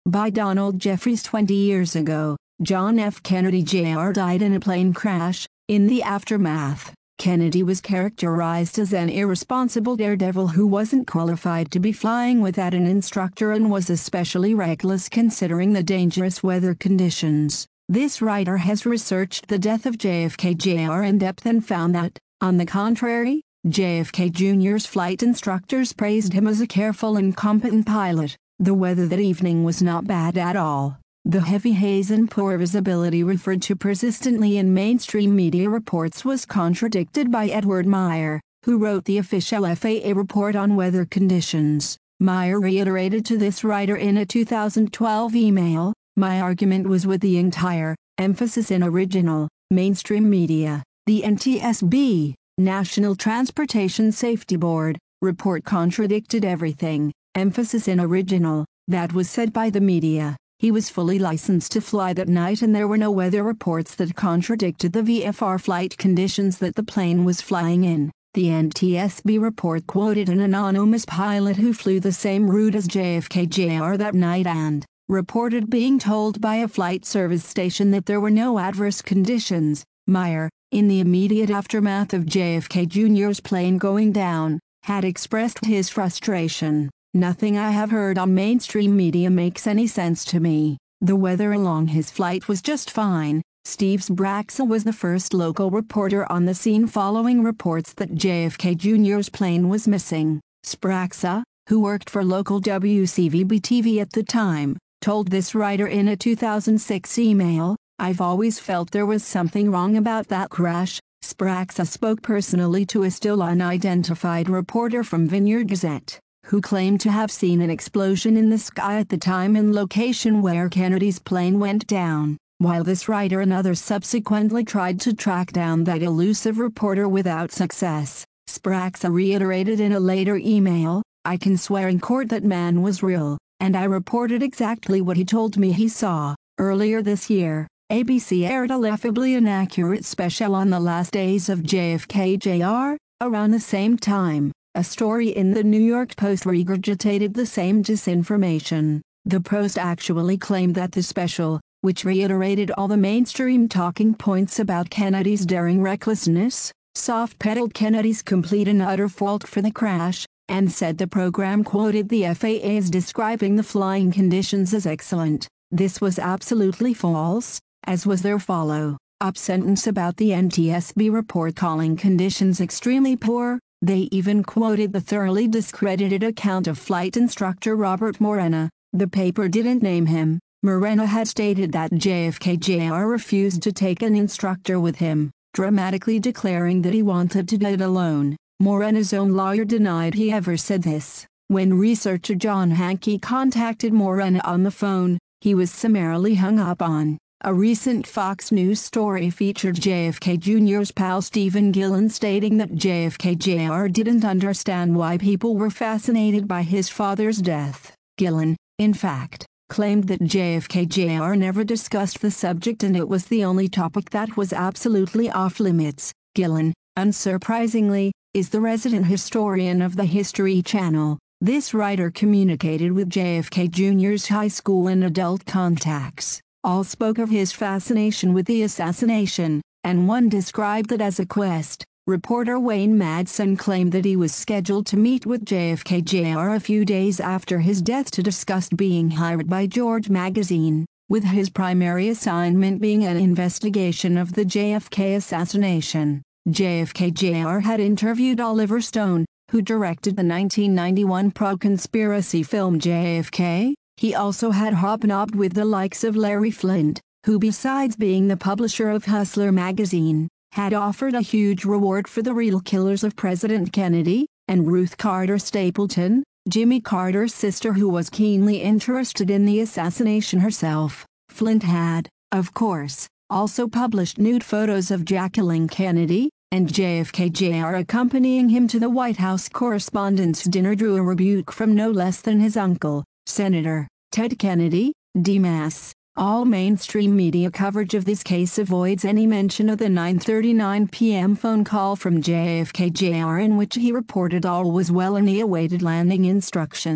By Donald Jeffries. Twenty years ago, John F. Kennedy Junior died in a plane crash. In the aftermath, Kennedy was characterized as an irresponsible daredevil who wasn't qualified to be flying without an instructor and was especially reckless considering the dangerous weather conditions. This writer has researched the death of J F K Junior in depth and found that, on the contrary, J F K Junior's flight instructors praised him as a careful and competent pilot. The weather that evening was not bad at all. The heavy haze and poor visibility referred to persistently in mainstream media reports was contradicted by Edward Meyer, who wrote the official F A A report on weather conditions. Meyer reiterated to this writer in a two thousand twelve email, "My argument was with the entire, emphasis in original, mainstream media. The N T S B, National Transportation Safety Board, report contradicted everything, emphasis in original, that was said by the media. He was fully licensed to fly that night and there were no weather reports that contradicted the V F R flight conditions that the plane was flying in." The N T S B report quoted an anonymous pilot who flew the same route as J F K Junior that night and reported being told by a flight service station that there were no adverse conditions. Meyer, in the immediate aftermath of J F K Junior's plane going down, had expressed his frustration. "Nothing I have heard on mainstream media makes any sense to me. The weather along his flight was just fine." Steve Spraxa was the first local reporter on the scene following reports that J F K Junior's plane was missing. Spraxa, who worked for local W C V B T V at the time, told this writer in a two thousand six email, "I've always felt there was something wrong about that crash." Spraxa spoke personally to a still unidentified reporter from Vineyard Gazette, who claimed to have seen an explosion in the sky at the time and location where Kennedy's plane went down. While this writer and others subsequently tried to track down that elusive reporter without success, Spraxa reiterated in a later email, "I can swear in court that man was real, and I reported exactly what he told me he saw." Earlier this year, A B C aired a laughably inaccurate special on the last days of J F K Junior Around the same time, a story in the New York Post regurgitated the same disinformation. The Post actually claimed that the special, which reiterated all the mainstream talking points about Kennedy's daring recklessness, soft-pedaled Kennedy's complete and utter fault for the crash, and said the program quoted the F A A as describing the flying conditions as excellent. This was absolutely false, as was their follow-up sentence about the N T S B report calling conditions extremely poor. They even quoted the thoroughly discredited account of flight instructor Robert Morena. The paper didn't name him. Morena had stated that J F K Junior refused to take an instructor with him, dramatically declaring that he wanted to do it alone. Morena's own lawyer denied he ever said this. When researcher John Hankey contacted Morena on the phone, he was summarily hung up on. A recent Fox News story featured J F K Junior's pal Stephen Gillen stating that J F K Junior didn't understand why people were fascinated by his father's death. Gillen, in fact, claimed that J F K Junior never discussed the subject and it was the only topic that was absolutely off-limits. Gillen, unsurprisingly, is the resident historian of the History Channel. This writer communicated with J F K Junior's high school and adult contacts. All spoke of his fascination with the assassination, and one described it as a quest. Reporter Wayne Madsen claimed that he was scheduled to meet with J F K Junior a few days after his death to discuss being hired by George Magazine, with his primary assignment being an investigation of the J F K assassination. J F K Junior had interviewed Oliver Stone, who directed the nineteen ninety-one pro-conspiracy film J F K. He also had hobnobbed with the likes of Larry Flynt, who besides being the publisher of Hustler magazine, had offered a huge reward for the real killers of President Kennedy, and Ruth Carter Stapleton, Jimmy Carter's sister who was keenly interested in the assassination herself. Flynt had, of course, also published nude photos of Jacqueline Kennedy, and J F K Junior accompanying him to the White House Correspondents' Dinner drew a rebuke from no less than his uncle, Senator Ted Kennedy, D M S. All mainstream media coverage of this case avoids any mention of the nine thirty-nine p m phone call from J F K Junior in which he reported all was well and he awaited landing instructions.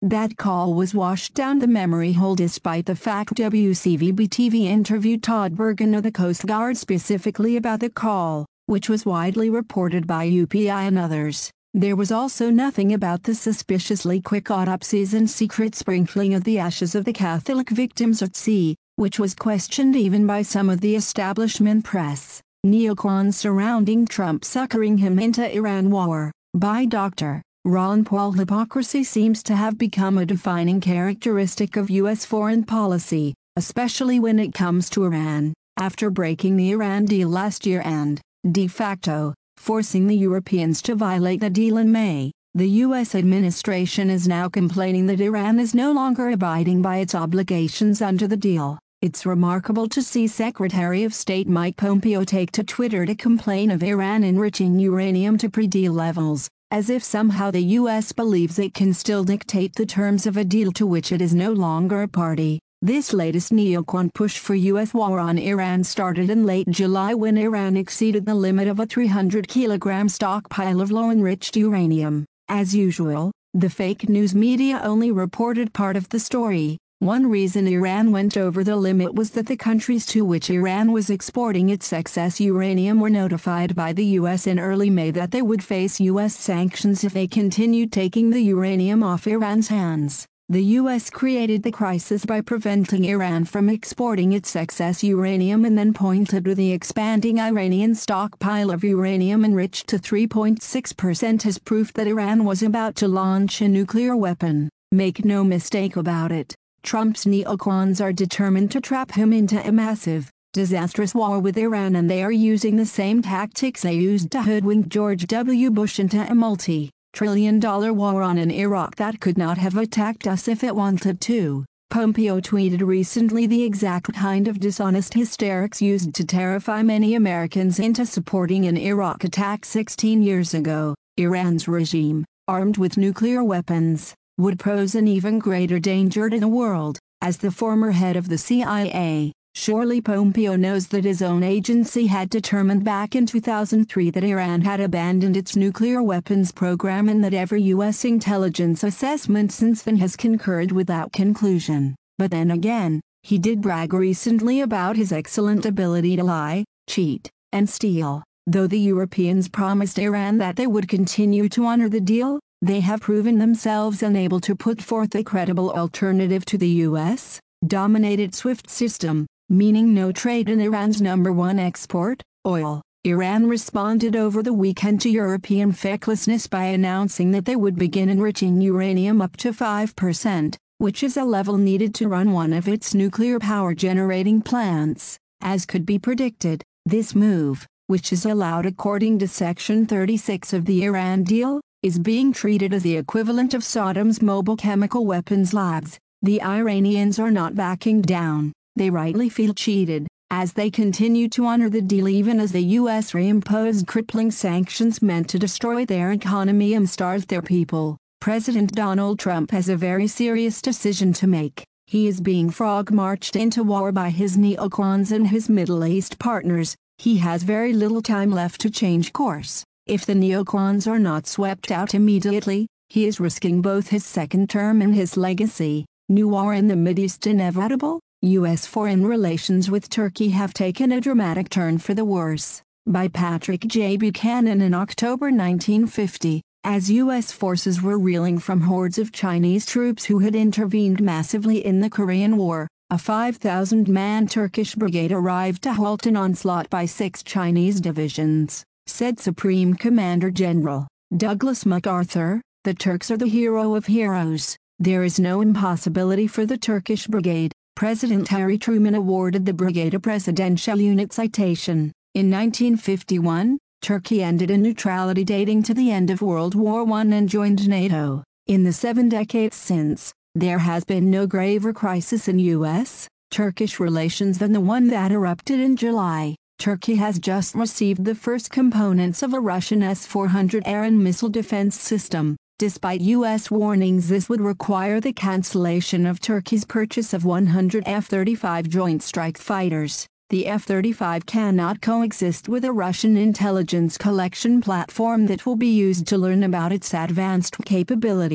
That call was washed down the memory hole despite the fact W C V B-T V interviewed Todd Bergen of the Coast Guard specifically about the call, which was widely reported by U P I and others. There was also nothing about the suspiciously quick autopsies and secret sprinkling of the ashes of the Catholic victims at sea, which was questioned even by some of the establishment press. Neocons surrounding Trump suckering him into Iran war. By Doctor Ron Paul, hypocrisy seems to have become a defining characteristic of U S foreign policy, especially when it comes to Iran. After breaking the Iran deal last year and, de facto, forcing the Europeans to violate the deal in May, the U S administration is now complaining that Iran is no longer abiding by its obligations under the deal. It's remarkable to see Secretary of State Mike Pompeo take to Twitter to complain of Iran enriching uranium to pre-deal levels, as if somehow the U S believes it can still dictate the terms of a deal to which it is no longer a party. This latest neocon push for U S war on Iran started in late July when Iran exceeded the limit of a three hundred kilogram stockpile of low-enriched uranium. As usual, the fake news media only reported part of the story. One reason Iran went over the limit was that the countries to which Iran was exporting its excess uranium were notified by the U S in early May that they would face U S sanctions if they continued taking the uranium off Iran's hands. The U S created the crisis by preventing Iran from exporting its excess uranium and then pointed to the expanding Iranian stockpile of uranium enriched to three point six percent as proof that Iran was about to launch a nuclear weapon. Make no mistake about it, Trump's neocons are determined to trap him into a massive, disastrous war with Iran, and they are using the same tactics they used to hoodwink George W. Bush into a multi trillion dollar war on an Iraq that could not have attacked us if it wanted to. Pompeo tweeted recently the exact kind of dishonest hysterics used to terrify many Americans into supporting an Iraq attack sixteen years ago. Iran's regime, armed with nuclear weapons, would pose an even greater danger to the world. As the former head of the C I A, surely Pompeo knows that his own agency had determined back in two thousand three that Iran had abandoned its nuclear weapons program and that every U S intelligence assessment since then has concurred with that conclusion. But then again, he did brag recently about his excellent ability to lie, cheat, and steal. Though the Europeans promised Iran that they would continue to honor the deal, they have proven themselves unable to put forth a credible alternative to the U S-dominated SWIFT system, meaning no trade in Iran's number one export, oil. Iran responded over the weekend to European fecklessness by announcing that they would begin enriching uranium up to five percent, which is a level needed to run one of its nuclear power generating plants. As could be predicted, this move, which is allowed according to Section thirty-six of the Iran deal, is being treated as the equivalent of Saddam's mobile chemical weapons labs. The Iranians are not backing down. They rightly feel cheated, as they continue to honor the deal even as the U S reimposed crippling sanctions meant to destroy their economy and starve their people. President Donald Trump has a very serious decision to make. He is being frog-marched into war by his neocons and his Middle East partners. He has very little time left to change course. If the neocons are not swept out immediately, he is risking both his second term and his legacy. New war in the Mideast inevitable? U S foreign relations with Turkey have taken a dramatic turn for the worse. By Patrick J. Buchanan in October nineteen fifty, as U S forces were reeling from hordes of Chinese troops who had intervened massively in the Korean War, a five thousand man Turkish brigade arrived to halt an onslaught by six Chinese divisions. Said Supreme Commander General Douglas MacArthur, "The Turks are the hero of heroes. There is no impossibility for the Turkish brigade." President Harry Truman awarded the brigade a Presidential Unit Citation. In nineteen fifty-one, Turkey ended a neutrality dating to the end of World War One and joined NATO. In the seven decades since, there has been no graver crisis in U S Turkish relations than the one that erupted in July. Turkey has just received the first components of a Russian S four hundred air and missile defense system. Despite U S warnings this would require the cancellation of Turkey's purchase of one hundred F thirty-five Joint Strike Fighters, the F thirty-five cannot coexist with a Russian intelligence collection platform that will be used to learn about its advanced capabilities.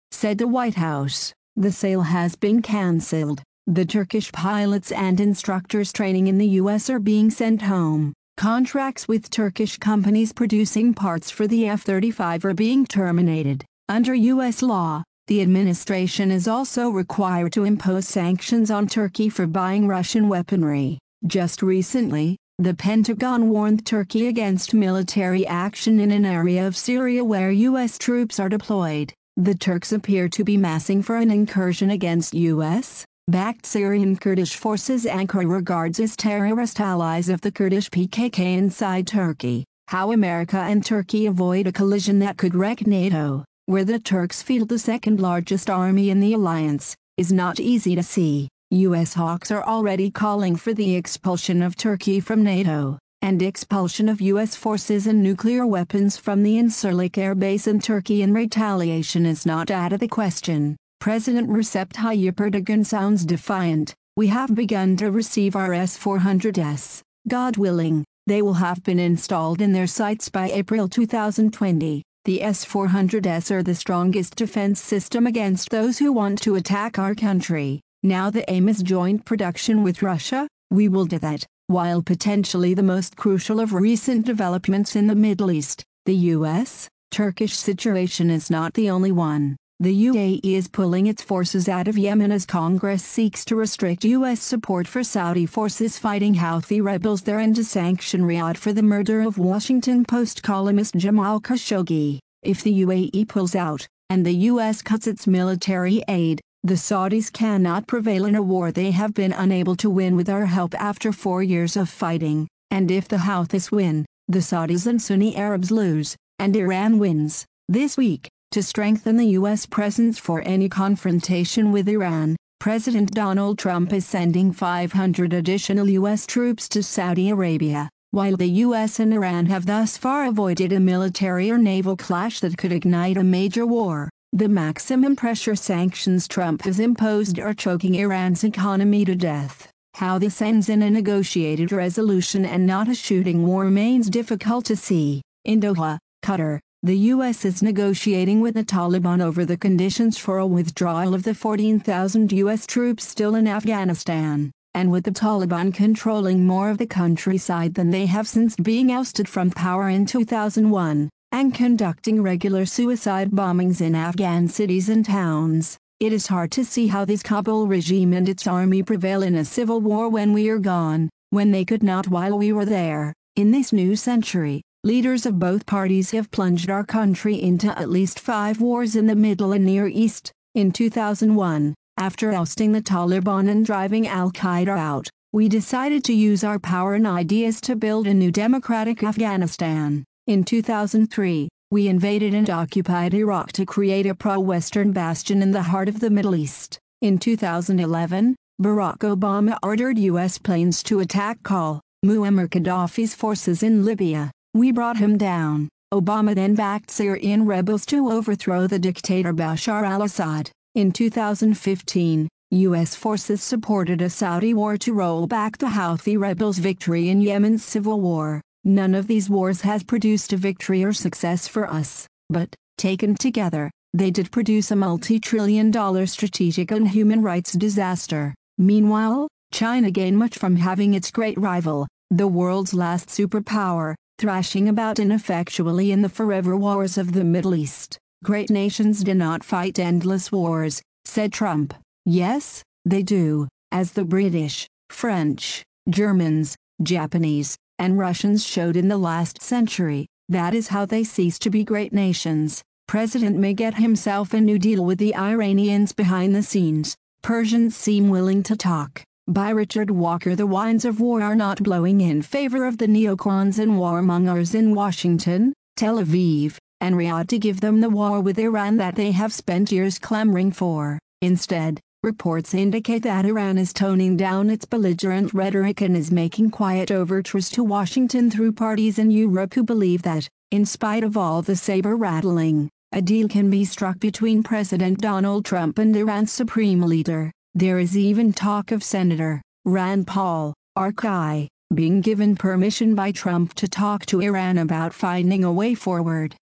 said the White House. The sale has been cancelled. The Turkish pilots and instructors training in the U S are being sent home. Contracts with Turkish companies producing parts for the F thirty-five are being terminated. Under U S law, the administration is also required to impose sanctions on Turkey for buying Russian weaponry. Just recently, the Pentagon warned Turkey against military action in an area of Syria where U S troops are deployed. The Turks appear to be massing for an incursion against U S-backed Syrian Kurdish forces Ankara regards as terrorist allies of the Kurdish P K K inside Turkey. How America and Turkey avoid a collision that could wreck NATO, where the Turks field the second largest army in the alliance, is not easy to see. U S hawks are already calling for the expulsion of Turkey from NATO, and expulsion of U S forces and nuclear weapons from the Incirlik air base in Turkey in retaliation is not out of the question. President Recep Tayyip Erdogan sounds defiant. We have begun to receive our S four hundreds. God willing, they will have been installed in their sites by April two thousand twenty. The S four hundreds are the strongest defense system against those who want to attack our country. Now the aim is joint production with Russia. We will do that. While potentially the most crucial of recent developments in the Middle East, the U S-Turkish situation is not the only one. The U A E is pulling its forces out of Yemen as Congress seeks to restrict U S support for Saudi forces fighting Houthi rebels there and to sanction Riyadh for the murder of Washington Post columnist Jamal Khashoggi. If the U A E pulls out, and the U S cuts its military aid, the Saudis cannot prevail in a war they have been unable to win with our help after four years of fighting. And if the Houthis win, the Saudis and Sunni Arabs lose, and Iran wins. This week, to strengthen the U S presence for any confrontation with Iran, President Donald Trump is sending five hundred additional U S troops to Saudi Arabia. While the U S and Iran have thus far avoided a military or naval clash that could ignite a major war, the maximum pressure sanctions Trump has imposed are choking Iran's economy to death. How this ends in a negotiated resolution and not a shooting war remains difficult to see. In Doha, Qatar, the U S is negotiating with the Taliban over the conditions for a withdrawal of the fourteen thousand U S troops still in Afghanistan, and with the Taliban controlling more of the countryside than they have since being ousted from power in two thousand one. And conducting regular suicide bombings in Afghan cities and towns, it is hard to see how this Kabul regime and its army prevail in a civil war when we are gone, when they could not while we were there. In this new century, leaders of both parties have plunged our country into at least five wars in the Middle and Near East. In two thousand one, after ousting the Taliban and driving Al-Qaeda out, we decided to use our power and ideas to build a new democratic Afghanistan. In two thousand three, we invaded and occupied Iraq to create a pro-Western bastion in the heart of the Middle East. In two thousand eleven, Barack Obama ordered U S planes to attack Col. Muammar Gaddafi's forces in Libya. We brought him down. Obama then backed Syrian rebels to overthrow the dictator Bashar al-Assad. In two thousand fifteen, U S forces supported a Saudi war to roll back the Houthi rebels' victory in Yemen's civil war. None of these wars has produced a victory or success for us, but, taken together, they did produce a multi-trillion dollar strategic and human rights disaster. Meanwhile, China gained much from having its great rival, the world's last superpower, thrashing about ineffectually in the forever wars of the Middle East. Great nations do not fight endless wars, said Trump. Yes, they do, as the British, French, Germans, Japanese, and Russians showed in the last century. That is how they cease to be great nations. President may get himself a new deal with the Iranians behind the scenes. Persians seem willing to talk. By Richard Walker. The winds of war are not blowing in favor of the neocons and warmongers in Washington, Tel Aviv, and Riyadh to give them the war with Iran that they have spent years clamoring for. Instead, reports indicate that Iran is toning down its belligerent rhetoric and is making quiet overtures to Washington through parties in Europe who believe that, in spite of all the saber-rattling, a deal can be struck between President Donald Trump and Iran's supreme leader. There is even talk of Senator Rand Paul, R K I, being given permission by Trump to talk to Iran about finding a way forward.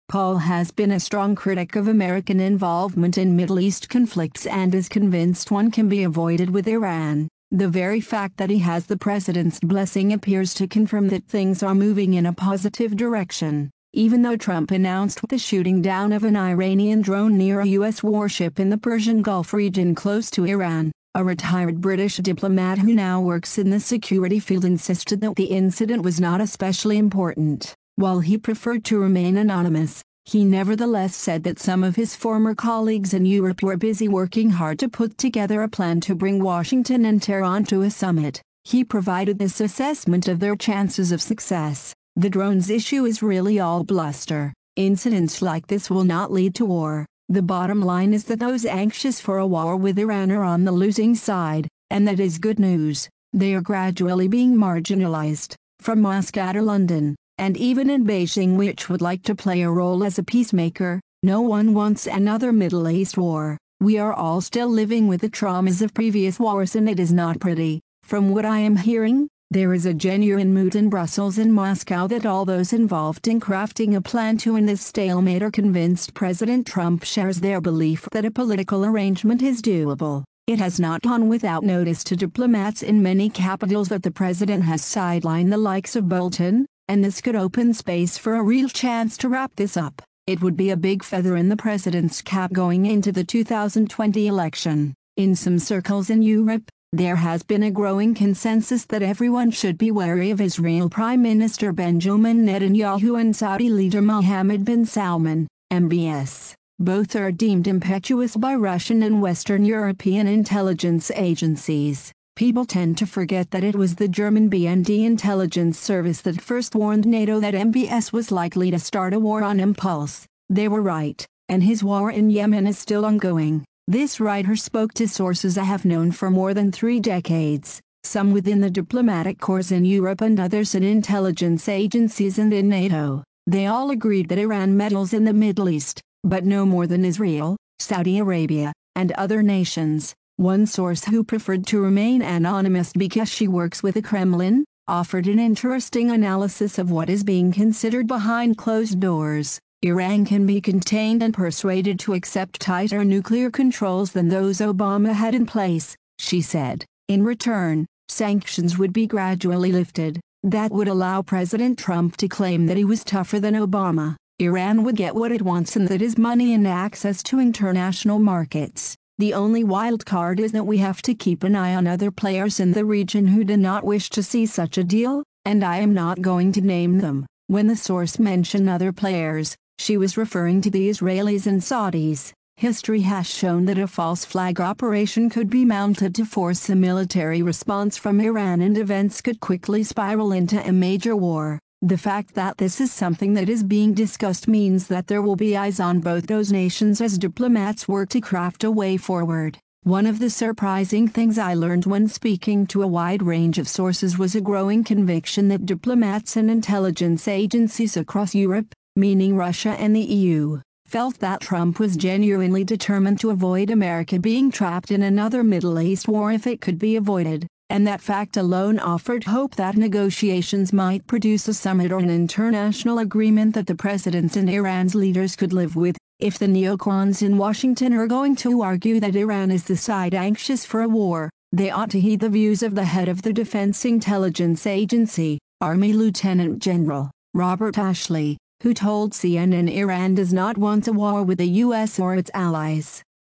Paul has been a strong critic of American involvement in Middle East conflicts and is convinced one can be avoided with Iran. The very fact that he has the president's blessing appears to confirm that things are moving in a positive direction. Even though Trump announced the shooting down of an Iranian drone near a U S warship in the Persian Gulf region close to Iran, a retired British diplomat who now works in the security field insisted that the incident was not especially important. While he preferred to remain anonymous, he nevertheless said that some of his former colleagues in Europe were busy working hard to put together a plan to bring Washington and Tehran to a summit. He provided this assessment of their chances of success. The drones issue is really all bluster. Incidents like this will not lead to war. The bottom line is that those anxious for a war with Iran are on the losing side, and that is good news. They are gradually being marginalized. From Moscow to London, and even in Beijing, which would like to play a role as a peacemaker, no one wants another Middle East war. We are all still living with the traumas of previous wars, and it is not pretty. From what I am hearing, there is a genuine mood in Brussels and Moscow that all those involved in crafting a plan to end this stalemate are convinced President Trump shares their belief that a political arrangement is doable. It has not gone without notice to diplomats in many capitals that the president has sidelined the likes of Bolton, and this could open space for a real chance to wrap this up. It would be a big feather in the president's cap going into the two thousand twenty election. In some circles in Europe, there has been a growing consensus that everyone should be wary of Israel Prime Minister Benjamin Netanyahu and Saudi leader Mohammed bin Salman, M B S. Both are deemed impetuous by Russian and Western European intelligence agencies. People tend to forget that it was the German B N D intelligence service that first warned NATO that M B S was likely to start a war on impulse. They were right, and his war in Yemen is still ongoing. This writer spoke to sources I have known for more than three decades, some within the diplomatic corps in Europe and others in intelligence agencies and in NATO. They all agreed that Iran meddles in the Middle East, but no more than Israel, Saudi Arabia, and other nations. One source, who preferred to remain anonymous because she works with the Kremlin, offered an interesting analysis of what is being considered behind closed doors. Iran can be contained and persuaded to accept tighter nuclear controls than those Obama had in place, she said. In return, sanctions would be gradually lifted. That would allow President Trump to claim that he was tougher than Obama. Iran would get what it wants, and that is money and access to international markets. The only wild card is that we have to keep an eye on other players in the region who do not wish to see such a deal, and I am not going to name them. When the source mentioned other players, she was referring to the Israelis and Saudis. History has shown that a false flag operation could be mounted to force a military response from Iran, and events could quickly spiral into a major war. The fact that this is something that is being discussed means that there will be eyes on both those nations as diplomats work to craft a way forward. One of the surprising things I learned when speaking to a wide range of sources was a growing conviction that diplomats and intelligence agencies across Europe, meaning Russia and the E U, felt that Trump was genuinely determined to avoid America being trapped in another Middle East war if it could be avoided, and that fact alone offered hope that negotiations might produce a summit or an international agreement that the presidents and Iran's leaders could live with. If the neocons in Washington are going to argue that Iran is the side anxious for a war, they ought to heed the views of the head of the Defense Intelligence Agency, Army Lieutenant General Robert Ashley, who told C N N Iran does not want a war with the U S or its allies.